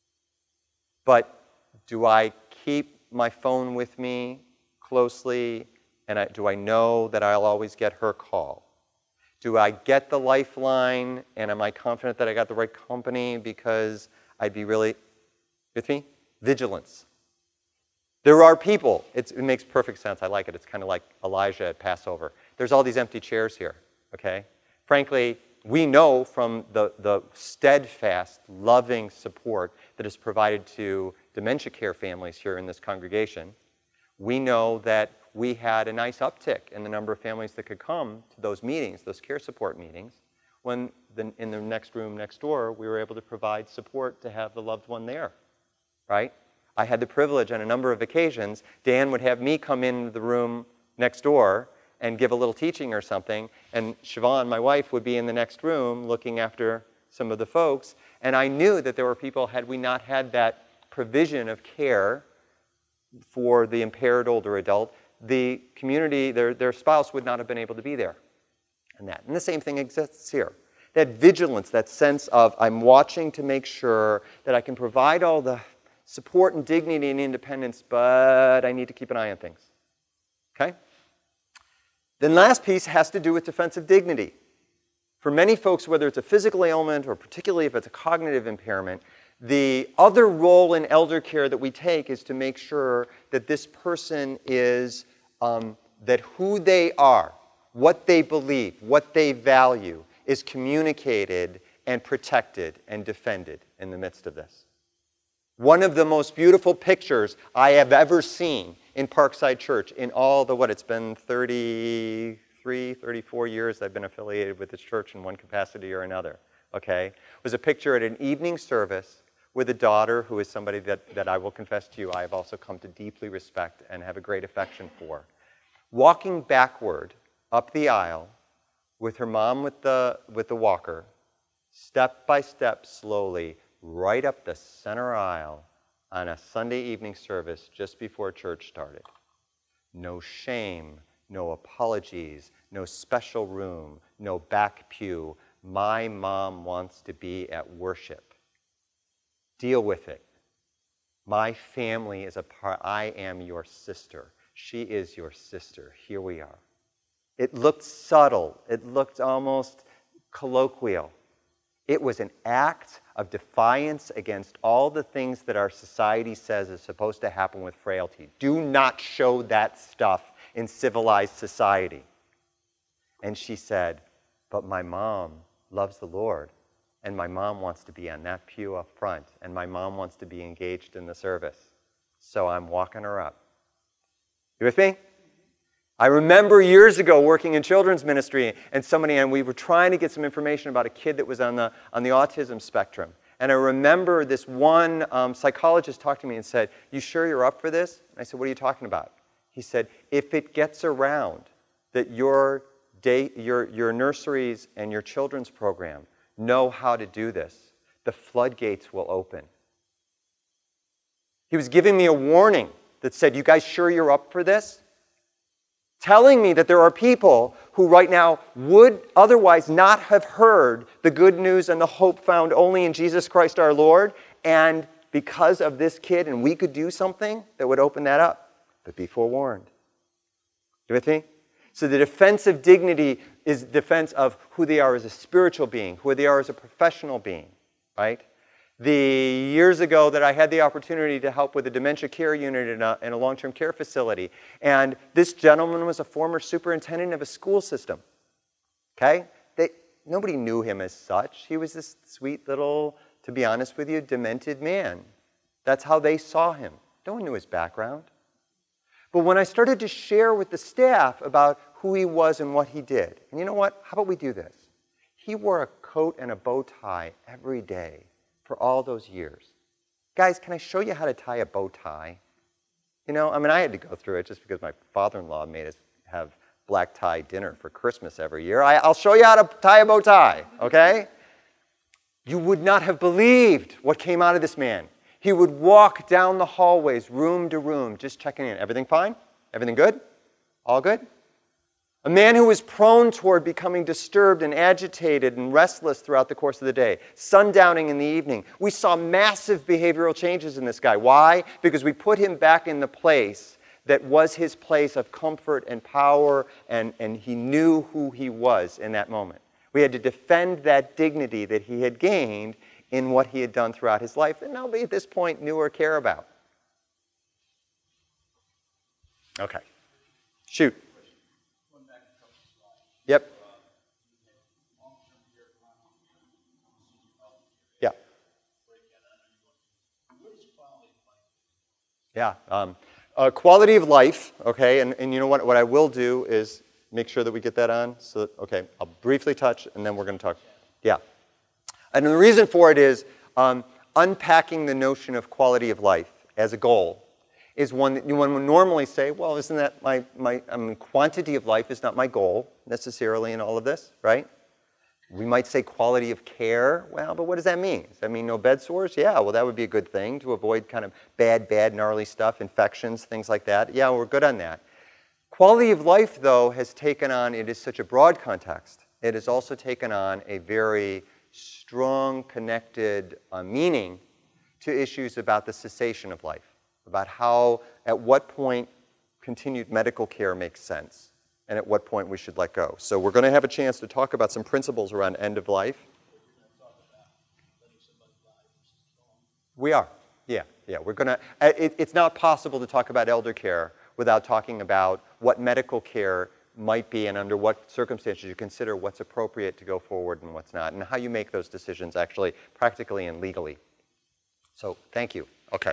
[SPEAKER 1] But do I keep my phone with me closely, and do I know that I'll always get her call? Do I get the lifeline, and am I confident that I got the right company because I'd be really, with me? Vigilance. There are people, it makes perfect sense, I like it. It's kind of like Elijah at Passover. There's all these empty chairs here, okay? Frankly, we know from the steadfast, loving support that is provided to dementia care families here in this congregation, we know that we had a nice uptick in the number of families that could come to those meetings, those care support meetings, when in the next room next door, we were able to provide support to have the loved one there, right? I had the privilege on a number of occasions, Dan would have me come into the room next door and give a little teaching or something, and Siobhan, my wife, would be in the next room looking after some of the folks, and I knew that there were people, had we not had that provision of care for the impaired older adult, the community, their spouse would not have been able to be there. And the same thing exists here. That vigilance, that sense of I'm watching to make sure that I can provide all the support and dignity and independence, but I need to keep an eye on things. Okay? Then last piece has to do with defensive dignity. For many folks, whether it's a physical ailment or particularly if it's a cognitive impairment, the other role in elder care that we take is to make sure that this person is, that who they are, what they believe, what they value, is communicated and protected and defended in the midst of this. One of the most beautiful pictures I have ever seen in Parkside Church in all the, it's been 33, 34 years I've been affiliated with this church in one capacity or another, okay, was a picture at an evening service with a daughter who is somebody that I will confess to you I have also come to deeply respect and have a great affection for. Walking backward up the aisle with her mom with the walker, step by step, slowly, right up the center aisle on a Sunday evening service just before church started. No shame, no apologies, no special room, no back pew. My mom wants to be at worship. Deal with it. My family is a part. I am your sister. She is your sister. Here we are. It looked subtle. It looked almost colloquial. It was an act of defiance against all the things that our society says is supposed to happen with frailty. Do not show that stuff in civilized society. And she said, but my mom loves the Lord, and my mom wants to be on that pew up front, and my mom wants to be engaged in the service. So I'm walking her up. You with me? I remember years ago working in children's ministry, and we were trying to get some information about a kid that was on the autism spectrum. And I remember this one psychologist talked to me and said, "You sure you're up for this?" And I said, "What are you talking about?" He said, "If it gets around that your nurseries and your children's program know how to do this, the floodgates will open." He was giving me a warning that said, "You guys sure you're up for this?" Telling me that there are people who right now would otherwise not have heard the good news and the hope found only in Jesus Christ our Lord, and because of this kid, and we could do something that would open that up. But be forewarned. You with me? So the defense of dignity is defense of who they are as a spiritual being, who they are as a professional being, right? The years ago that I had the opportunity to help with a dementia care unit in a long-term care facility, and this gentleman was a former superintendent of a school system, okay? Nobody knew him as such. He was this sweet little, to be honest with you, demented man. That's how they saw him. No one knew his background. But when I started to share with the staff about who he was and what he did, and you know what? How about we do this? He wore a coat and a bow tie every day for all those years. Guys, can I show you how to tie a bow tie? You know, I mean, I had to go through it just because my father-in-law made us have black tie dinner for Christmas every year. I'll show you how to tie a bow tie, okay? You would not have believed what came out of this man. He would walk down the hallways, room to room, just checking in. Everything fine? Everything good? All good? A man who was prone toward becoming disturbed and agitated and restless throughout the course of the day. Sundowning in the evening. We saw massive behavioral changes in this guy. Why? Because we put him back in the place that was his place of comfort and power, and he knew who he was in that moment. We had to defend that dignity that he had gained in what he had done throughout his life, and nobody at this point knew or cared about. Okay. Shoot. Yep. Yeah. Yeah. Quality of life, okay, and you know what I will do is make sure that we get that on. So, okay, I'll briefly touch, and then we're going to talk. Yeah. And the reason for it is unpacking the notion of quality of life as a goal is one that one would normally say, well, isn't that quantity of life is not my goal necessarily in all of this, right? We might say quality of care. Well, but what does that mean? Does that mean no bed sores? Yeah, well, that would be a good thing to avoid kind of bad, gnarly stuff, infections, things like that. Yeah, we're good on that. Quality of life, though, has taken on, it is such a broad context. It has also taken on a very strong, connected meaning to issues about the cessation of life, about how, at what point continued medical care makes sense, and at what point we should let go. So we're going to have a chance to talk about some principles around end of life. We are, yeah. We're going to. It's not possible to talk about elder care without talking about what medical care might be and under what circumstances you consider what's appropriate to go forward and what's not, and how you make those decisions actually practically and legally. So thank you. Okay.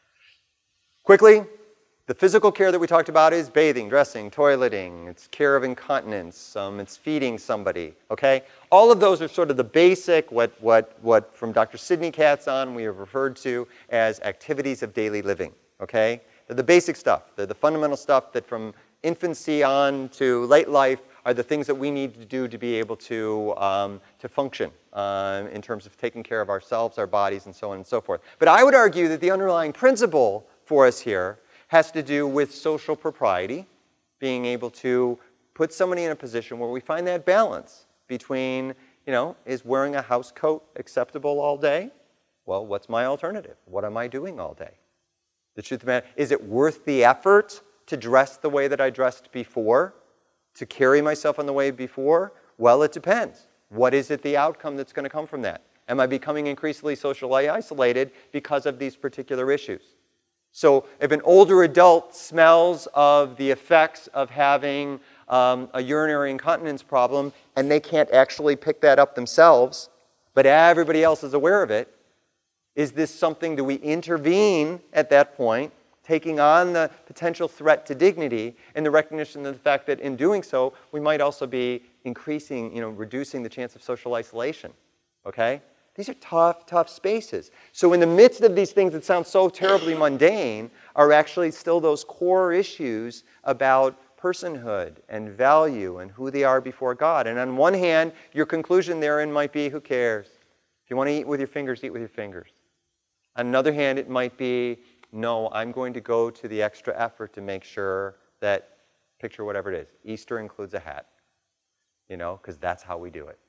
[SPEAKER 1] Quickly, the physical care that we talked about is bathing, dressing, toileting. It's care of incontinence. It's feeding somebody. Okay? All of those are sort of the basic, what from Dr. Sidney Katz on we have referred to as activities of daily living. Okay? They're the basic stuff. They're the fundamental stuff that from infancy on to late life are the things that we need to do to be able to function in terms of taking care of ourselves, our bodies, and so on and so forth. But I would argue that the underlying principle for us here has to do with social propriety, being able to put somebody in a position where we find that balance between, is wearing a house coat acceptable all day? Well, what's my alternative? What am I doing all day? The truth of the matter, is it worth the effort to dress the way that I dressed before? To carry myself on the way before? Well, it depends. What is it the outcome that's going to come from that? Am I becoming increasingly socially isolated because of these particular issues? So if an older adult smells of the effects of having a urinary incontinence problem and they can't actually pick that up themselves, but everybody else is aware of it, is this something, do we intervene at that point, taking on the potential threat to dignity and the recognition of the fact that in doing so, we might also be increasing, reducing the chance of social isolation, okay? These are tough spaces. So in the midst of these things that sound so terribly mundane are actually still those core issues about personhood and value and who they are before God. And on one hand, your conclusion therein might be, who cares? If you want to eat with your fingers, eat with your fingers. On another hand, it might be, no, I'm going to go to the extra effort to make sure that, picture whatever it is, Easter includes a hat, because that's how we do it.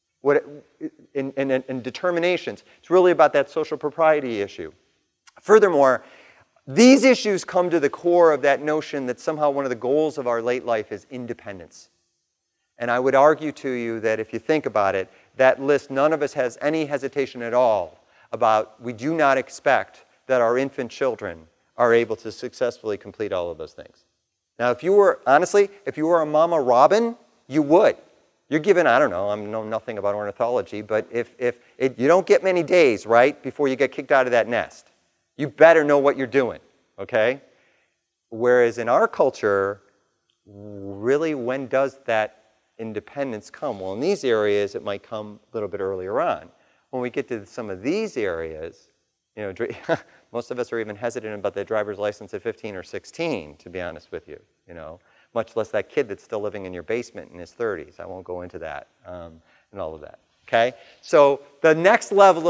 [SPEAKER 1] In determinations, it's really about that social propriety issue. Furthermore, these issues come to the core of that notion that somehow one of the goals of our late life is independence. And I would argue to you that if you think about it, that list, none of us has any hesitation at all about we do not expect that our infant children are able to successfully complete all of those things. Now, if you were a Mama Robin, you would. You're given, I know nothing about ornithology, but you don't get many days, right, before you get kicked out of that nest. You better know what you're doing, okay? Whereas in our culture, really, when does that independence come? Well, in these areas, it might come a little bit earlier on. When we get to some of these areas, most of us are even hesitant about their driver's license at 15 or 16, to be honest with you, much less that kid that's still living in your basement in his 30s. I won't go into that and all of that, okay? So the next level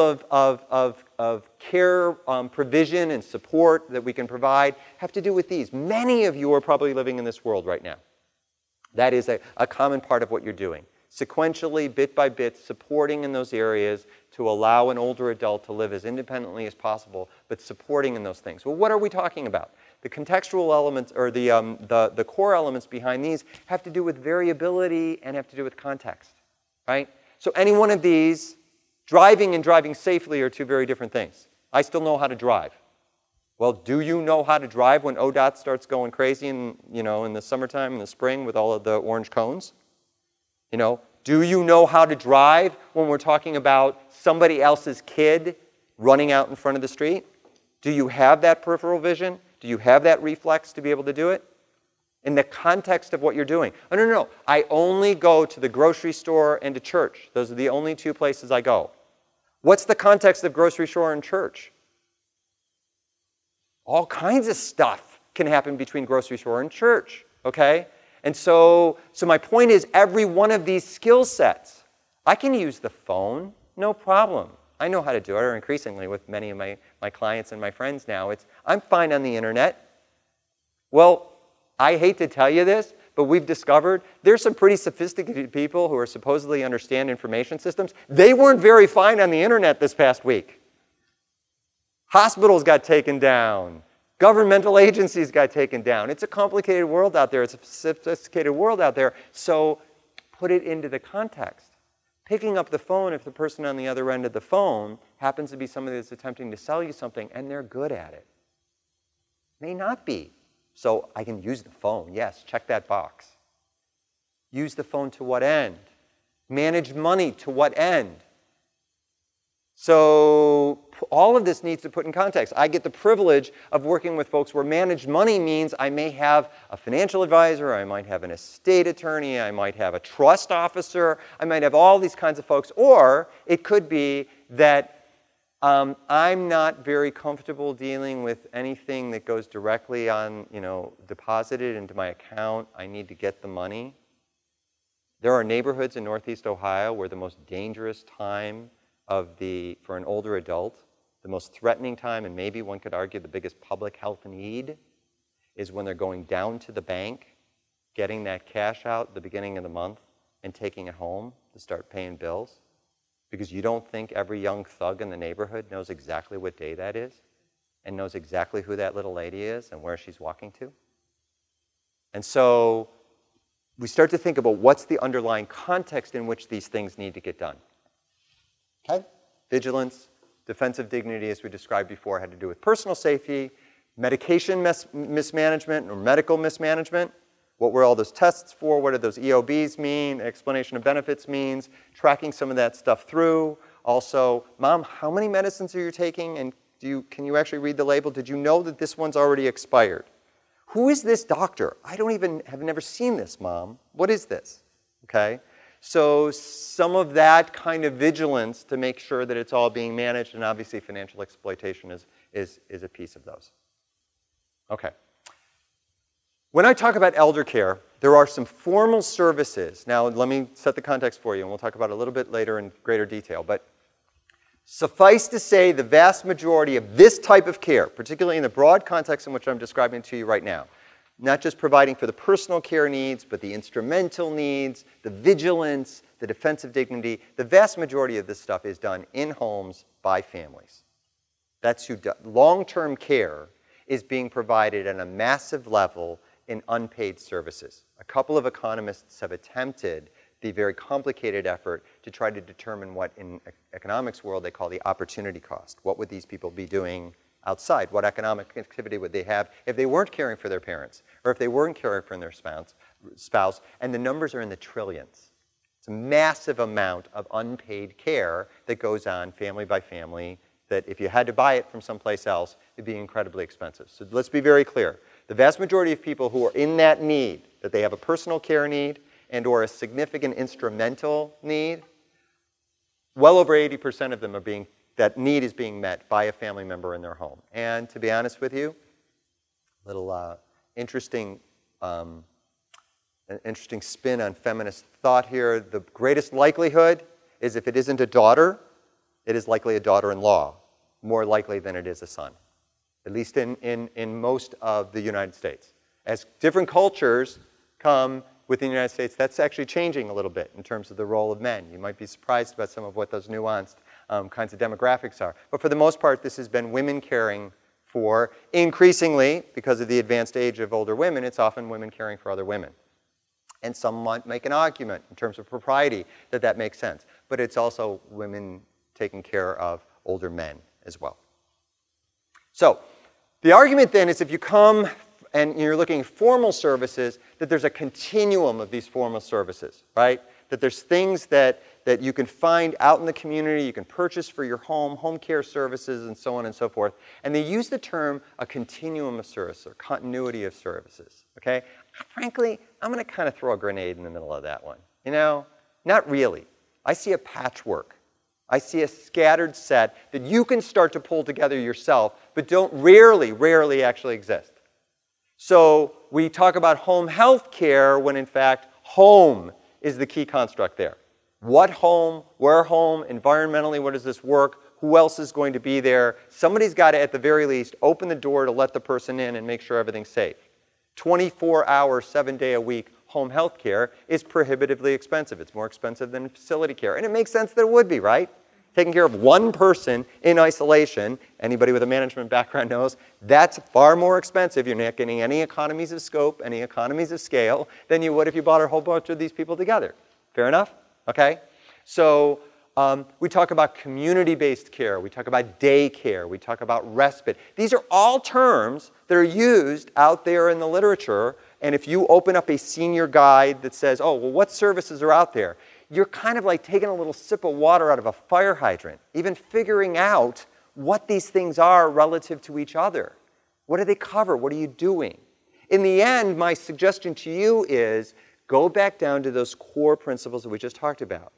[SPEAKER 1] of care provision and support that we can provide have to do with these. Many of you are probably living in this world right now. That is a common part of what you're doing. Sequentially, bit by bit, supporting in those areas to allow an older adult to live as independently as possible, but supporting in those things. Well, what are we talking about? The contextual elements, or the core elements behind these have to do with variability and have to do with context, right? So any one of these, driving and driving safely are two very different things. I still know how to drive. Well, do you know how to drive when ODOT starts going crazy in the summertime, in the spring, with all of the orange cones? Do you know how to drive when we're talking about somebody else's kid running out in front of the street? Do you have that peripheral vision? Do you have that reflex to be able to do it? In the context of what you're doing. Oh, no. I only go to the grocery store and to church. Those are the only two places I go. What's the context of grocery store and church? All kinds of stuff can happen between grocery store and church, okay? And so my point is, every one of these skill sets, I can use the phone, no problem. I know how to do it, or increasingly with many of my clients and my friends now. I'm fine on the internet. Well, I hate to tell you this, but we've discovered there's some pretty sophisticated people who are supposedly understand information systems. They weren't very fine on the internet this past week. Hospitals got taken down. Governmental agencies got taken down. It's a complicated world out there. It's a sophisticated world out there. So put it into the context. Picking up the phone, if the person on the other end of the phone happens to be somebody that's attempting to sell you something and they're good at it. May not be. So I can use the phone. Yes, check that box. Use the phone to what end? Manage money to what end? So all of this needs to put in context. I get the privilege of working with folks where managed money means I may have a financial advisor, I might have an estate attorney, I might have a trust officer, I might have all these kinds of folks. Or it could be that I'm not very comfortable dealing with anything that goes directly on, deposited into my account. I need to get the money. There are neighborhoods in Northeast Ohio where the most dangerous time for an older adult, the most threatening time, and maybe one could argue the biggest public health need, is when they're going down to the bank, getting that cash out at the beginning of the month, and taking it home to start paying bills. Because you don't think every young thug in the neighborhood knows exactly what day that is, and knows exactly who that little lady is and where she's walking to. And so we start to think about what's the underlying context in which these things need to get done. Okay? Vigilance, defensive dignity, as we described before, had to do with personal safety, medication mismanagement or medical mismanagement. What were all those tests for? What did those EOBs mean? Explanation of benefits means. Tracking some of that stuff through. Also, Mom, how many medicines are you taking? And can you actually read the label? Did you know that this one's already expired? Who is this doctor? I have never seen this, Mom. What is this? Okay? So some of that kind of vigilance to make sure that it's all being managed, and obviously financial exploitation is a piece of those. Okay. When I talk about elder care, there are some formal services. Now, let me set the context for you, and we'll talk about it a little bit later in greater detail. But suffice to say, the vast majority of this type of care, particularly in the broad context in which I'm describing to you right now, not just providing for the personal care needs, but the instrumental needs, the vigilance, the defensive dignity, the vast majority of this stuff is done in homes by families. That's who long-term care is being provided at a massive level in unpaid services. A couple of economists have attempted the very complicated effort to try to determine what in economics world they call the opportunity cost. What would these people be doing outside? What economic activity would they have if they weren't caring for their parents or if they weren't caring for their spouse? And the numbers are in the trillions. It's a massive amount of unpaid care that goes on family by family that if you had to buy it from someplace else, it'd be incredibly expensive. So let's be very clear. The vast majority of people who are in that need, that they have a personal care need and or a significant instrumental need, well over 80% of them that need is being met by a family member in their home. And to be honest with you, little interesting spin on feminist thought here. The greatest likelihood is if it isn't a daughter, it is likely a daughter-in-law, more likely than it is a son. At least in most of the United States. As different cultures come within the United States, that's actually changing a little bit in terms of the role of men. You might be surprised about some of what those nuanced kinds of demographics are. But for the most part, this has been women caring for, increasingly, because of the advanced age of older women, it's often women caring for other women. And some might make an argument in terms of propriety that makes sense. But it's also women taking care of older men as well. So, the argument then is if you come and you're looking at formal services, that there's a continuum of these formal services, right? That there's things that you can find out in the community, you can purchase for your home care services, and so on and so forth. And they use the term a continuum of service or continuity of services, okay? Frankly, I'm going to kind of throw a grenade in the middle of that one. Not really. I see a patchwork I see a scattered set that you can start to pull together yourself, but rarely actually exist. So we talk about home health care when in fact home is the key construct there. What home, where home, environmentally, what does this work, who else is going to be there? Somebody's got to, at the very least, open the door to let the person in and make sure everything's safe. 24-hour, 7-day-a-week home health care is prohibitively expensive. It's more expensive than facility care. And it makes sense that it would be, right? Taking care of one person in isolation, anybody with a management background knows, that's far more expensive. You're not getting any economies of scope, any economies of scale, than you would if you bought a whole bunch of these people together. Fair enough? Okay? So we talk about community-based care. We talk about day care. We talk about respite. These are all terms that are used out there in the literature. And if you open up a senior guide that says, oh, well, what services are out there? You're kind of like taking a little sip of water out of a fire hydrant, even figuring out what these things are relative to each other. What do they cover? What are you doing? In the end, my suggestion to you is go back down to those core principles that we just talked about.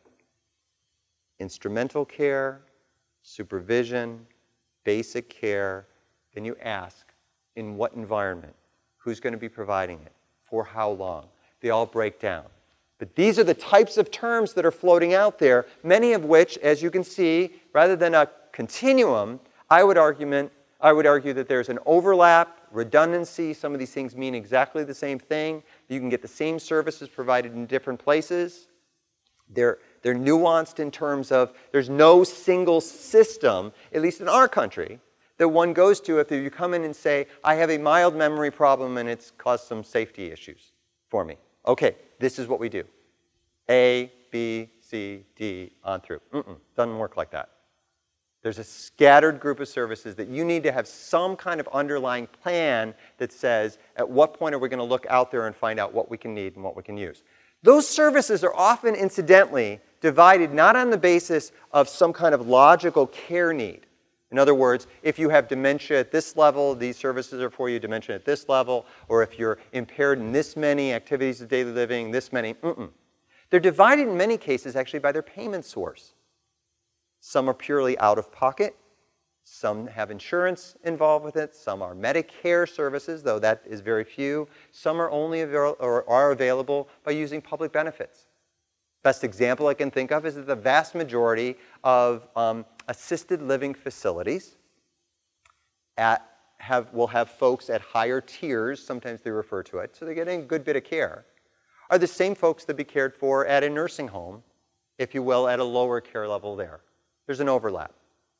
[SPEAKER 1] Instrumental care, supervision, basic care. Then you ask, in what environment? Who's going to be providing it? For how long? They all break down. But these are the types of terms that are floating out there, many of which, as you can see, rather than a continuum, I would argue that there's an overlap, redundancy. Some of these things mean exactly the same thing. You can get the same services provided in different places. They're nuanced in terms of there's no single system, at least in our country, that one goes to if you come in and say, I have a mild memory problem and it's caused some safety issues for me. Okay, this is what we do. A, B, C, D, on through. Doesn't work like that. There's a scattered group of services that you need to have some kind of underlying plan that says, at what point are we going to look out there and find out what we can need and what we can use. Those services are often, incidentally, divided not on the basis of some kind of logical care need. In other words, if you have dementia at this level, these services are for you, dementia at this level, or if you're impaired in this many activities of daily living, this many, They're divided in many cases actually by their payment source. Some are purely out of pocket. Some have insurance involved with it. Some are Medicare services, though that is very few. Some are only are available by using public benefits. Best example I can think of is that the vast majority of assisted living facilities will have folks at higher tiers, sometimes they refer to it, so they're getting a good bit of care, are the same folks that be cared for at a nursing home, if you will, at a lower care level there. There's an overlap.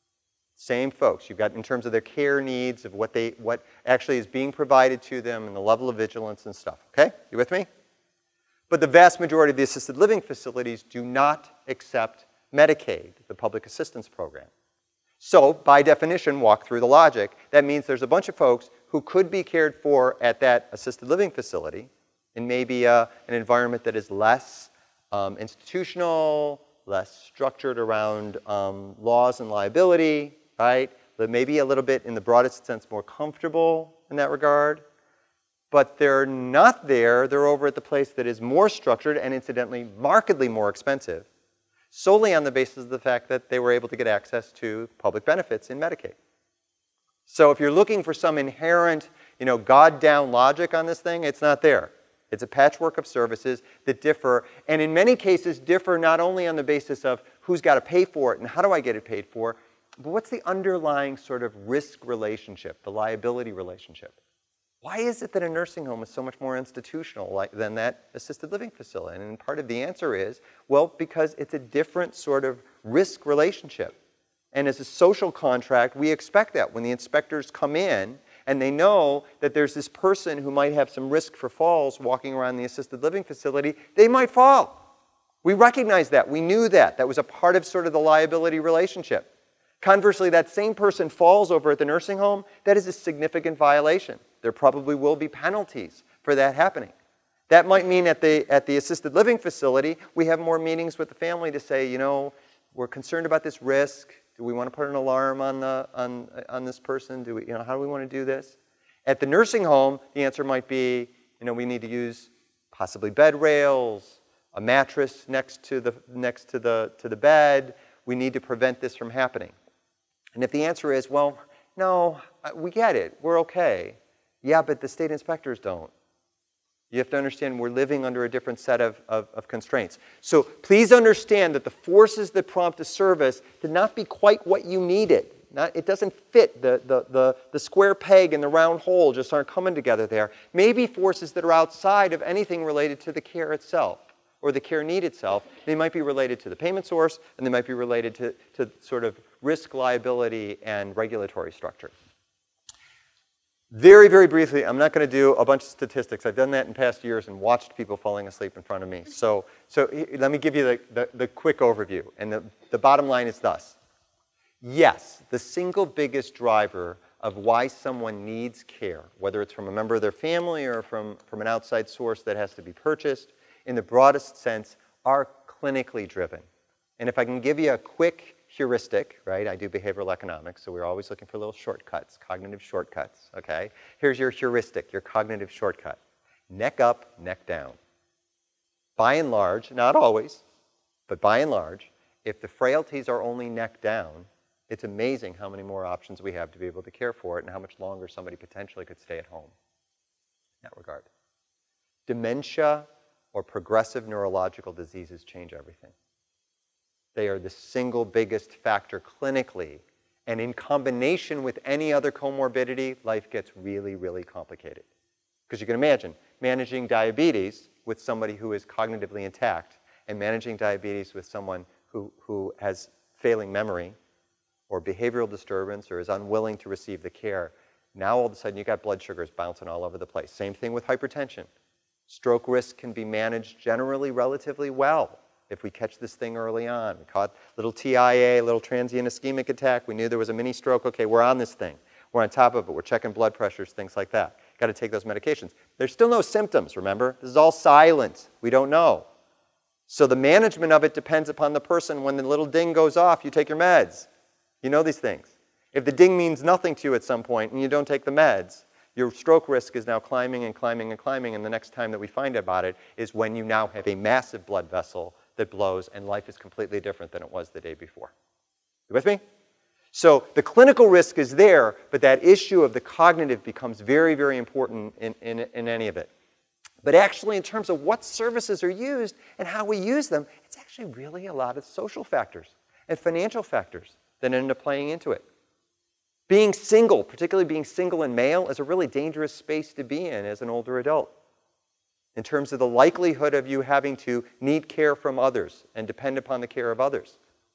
[SPEAKER 1] Same folks. You've got in terms of their care needs, of what actually is being provided to them and the level of vigilance and stuff. Okay? You with me? But the vast majority of the assisted living facilities do not accept Medicaid, the public assistance program. So, by definition, walk through the logic, that means there's a bunch of folks who could be cared for at that assisted living facility in maybe an environment that is less institutional, less structured around laws and liability, right? But maybe a little bit, in the broadest sense, more comfortable in that regard. But they're not there. They're over at the place that is more structured and, incidentally, markedly more expensive, solely on the basis of the fact that they were able to get access to public benefits in Medicaid. So if you're looking for some inherent, God-down logic on this thing, it's not there. It's a patchwork of services that differ, and in many cases differ not only on the basis of who's got to pay for it and how do I get it paid for, but what's the underlying sort of risk relationship, the liability relationship. Why is it that a nursing home is so much more institutional than that assisted living facility? And part of the answer is, well, because it's a different sort of risk relationship. And as a social contract, we expect that when the inspectors come in and they know that there's this person who might have some risk for falls walking around the assisted living facility, they might fall. We recognize that. We knew that. That was a part of sort of the liability relationship. Conversely, that same person falls over at the nursing home, that is a significant violation. There probably will be penalties for that happening. That might mean at the assisted living facility, we have more meetings with the family to say, we're concerned about this risk. Do we want to put an alarm on this person? How do we want to do this? At the nursing home, the answer might be, we need to use possibly bed rails, a mattress next to the bed. we need to prevent this from happening. And if the answer is, well, no, we get it, we're okay. Yeah, but the state inspectors don't. You have to understand we're living under a different set of constraints. So please understand that the forces that prompt a service did not be quite what you needed. It doesn't fit. The square peg and the round hole just aren't coming together there. Maybe forces that are outside of anything related to the care itself or the care need itself. They might be related to the payment source, and they might be related to sort of risk, liability, and regulatory structure. Very, very briefly, I'm not going to do a bunch of statistics. I've done that in past years and watched people falling asleep in front of me. So let me give you the quick overview. And the bottom line is thus. Yes, the single biggest driver of why someone needs care, whether it's from a member of their family or from an outside source that has to be purchased, in the broadest sense, are clinically driven. And if I can give you a quick heuristic, right? I do behavioral economics, so we're always looking for little shortcuts, cognitive shortcuts, okay? Here's your heuristic, your cognitive shortcut. Neck up, neck down. By and large, not always, but by and large, if the frailties are only neck down, it's amazing how many more options we have to be able to care for it and how much longer somebody potentially could stay at home in that regard. Dementia or progressive neurological diseases change everything. They are the single biggest factor clinically. And in combination with any other comorbidity, life gets really, really complicated. Because you can imagine managing diabetes with somebody who is cognitively intact and managing diabetes with someone who has failing memory or behavioral disturbance or is unwilling to receive the care. Now all of a sudden you got blood sugars bouncing all over the place. Same thing with hypertension. Stroke risk can be managed generally relatively well if we catch this thing early on. We caught little TIA, little transient ischemic attack. We knew there was a mini stroke. Okay, we're on this thing. We're on top of it. We're checking blood pressures, things like that. Got to take those medications. There's still no symptoms, remember? This is all silent. We don't know. So the management of it depends upon the person. When the little ding goes off, you take your meds. You know these things. If the ding means nothing to you at some point and you don't take the meds, your stroke risk is now climbing and climbing and climbing, and the next time that we find about it is when you now have a massive blood vessel that blows and life is completely different than it was the day before. You with me? So the clinical risk is there, but that issue of the cognitive becomes very, very important in any of it. But actually, in terms of what services are used and how we use them, it's actually really a lot of social factors and financial factors that end up playing into it. Being single, particularly being single and male, is a really dangerous space to be in as an older adult in terms of the likelihood of you having to need care from others and depend upon the care of others.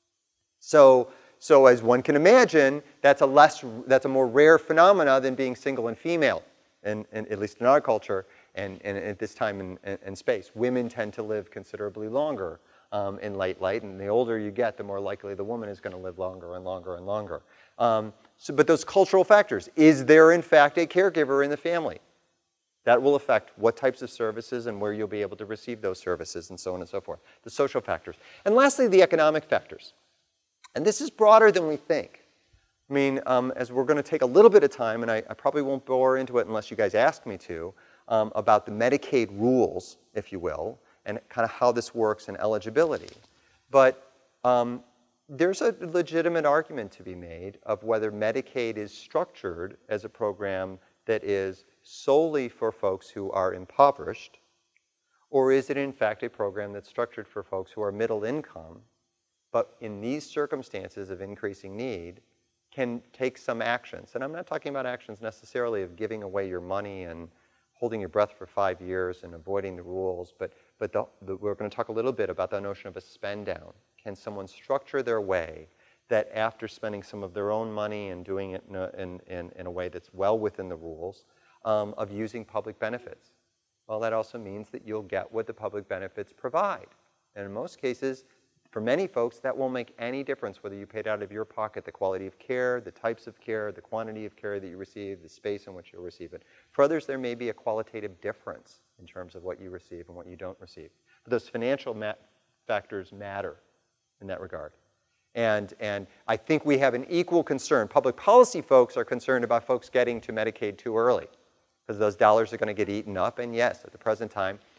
[SPEAKER 1] So as one can imagine, that's a more rare phenomena than being single and female, and at least in our culture and at this time and space. Women tend to live considerably longer in late life, and the older you get, the more likely the woman is going to live longer and longer and longer. But those cultural factors, is there in fact a caregiver in the family? That will affect what types of services and where you'll be able to receive those services and so on and so forth. The social factors. And lastly, the economic factors. And this is broader than we think. I mean, as we're going to take a little bit of time, and I probably won't bore into it unless you guys ask me to, about the Medicaid rules, if you will, and kind of how this works and eligibility. But there's a legitimate argument to be made of whether Medicaid is structured as a program that is solely for folks who are impoverished, or is it in fact a program that's structured for folks who are middle income, but in these circumstances of increasing need, can take some actions. And I'm not talking about actions necessarily of giving away your money and holding your breath for 5 years and avoiding the rules, but we're going to talk a little bit about the notion of a spend down. Can someone structure their way that after spending some of their own money and doing it in a way that's well within the rules of using public benefits? Well, that also means that you'll get what the public benefits provide. And in most cases, for many folks, that won't make any difference whether you paid out of your pocket the quality of care, the types of care, the quantity of care that you receive, the space in which you'll receive it. For others, there may be a qualitative difference in terms of what you receive and what you don't receive. But those financial factors matter in that regard. And I think we have an equal concern. Public policy folks are concerned about folks getting to Medicaid too early because those dollars are going to get eaten up. And yes, at the present time,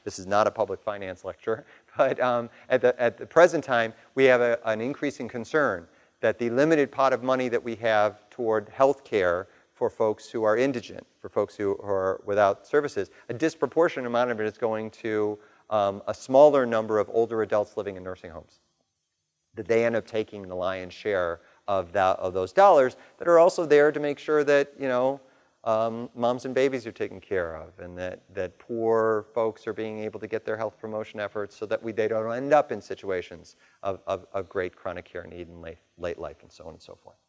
[SPEAKER 1] This is not a public finance lecture, but at the present time, we have an increasing concern that the limited pot of money that we have toward health care for folks who are indigent, for folks who are without services, a disproportionate amount of it is going to a smaller number of older adults living in nursing homes. That they end up taking the lion's share of those dollars that are also there to make sure that, you know, moms and babies are taken care of, and that poor folks are being able to get their health promotion efforts so that they don't end up in situations of great chronic care need in late life and so on and so forth.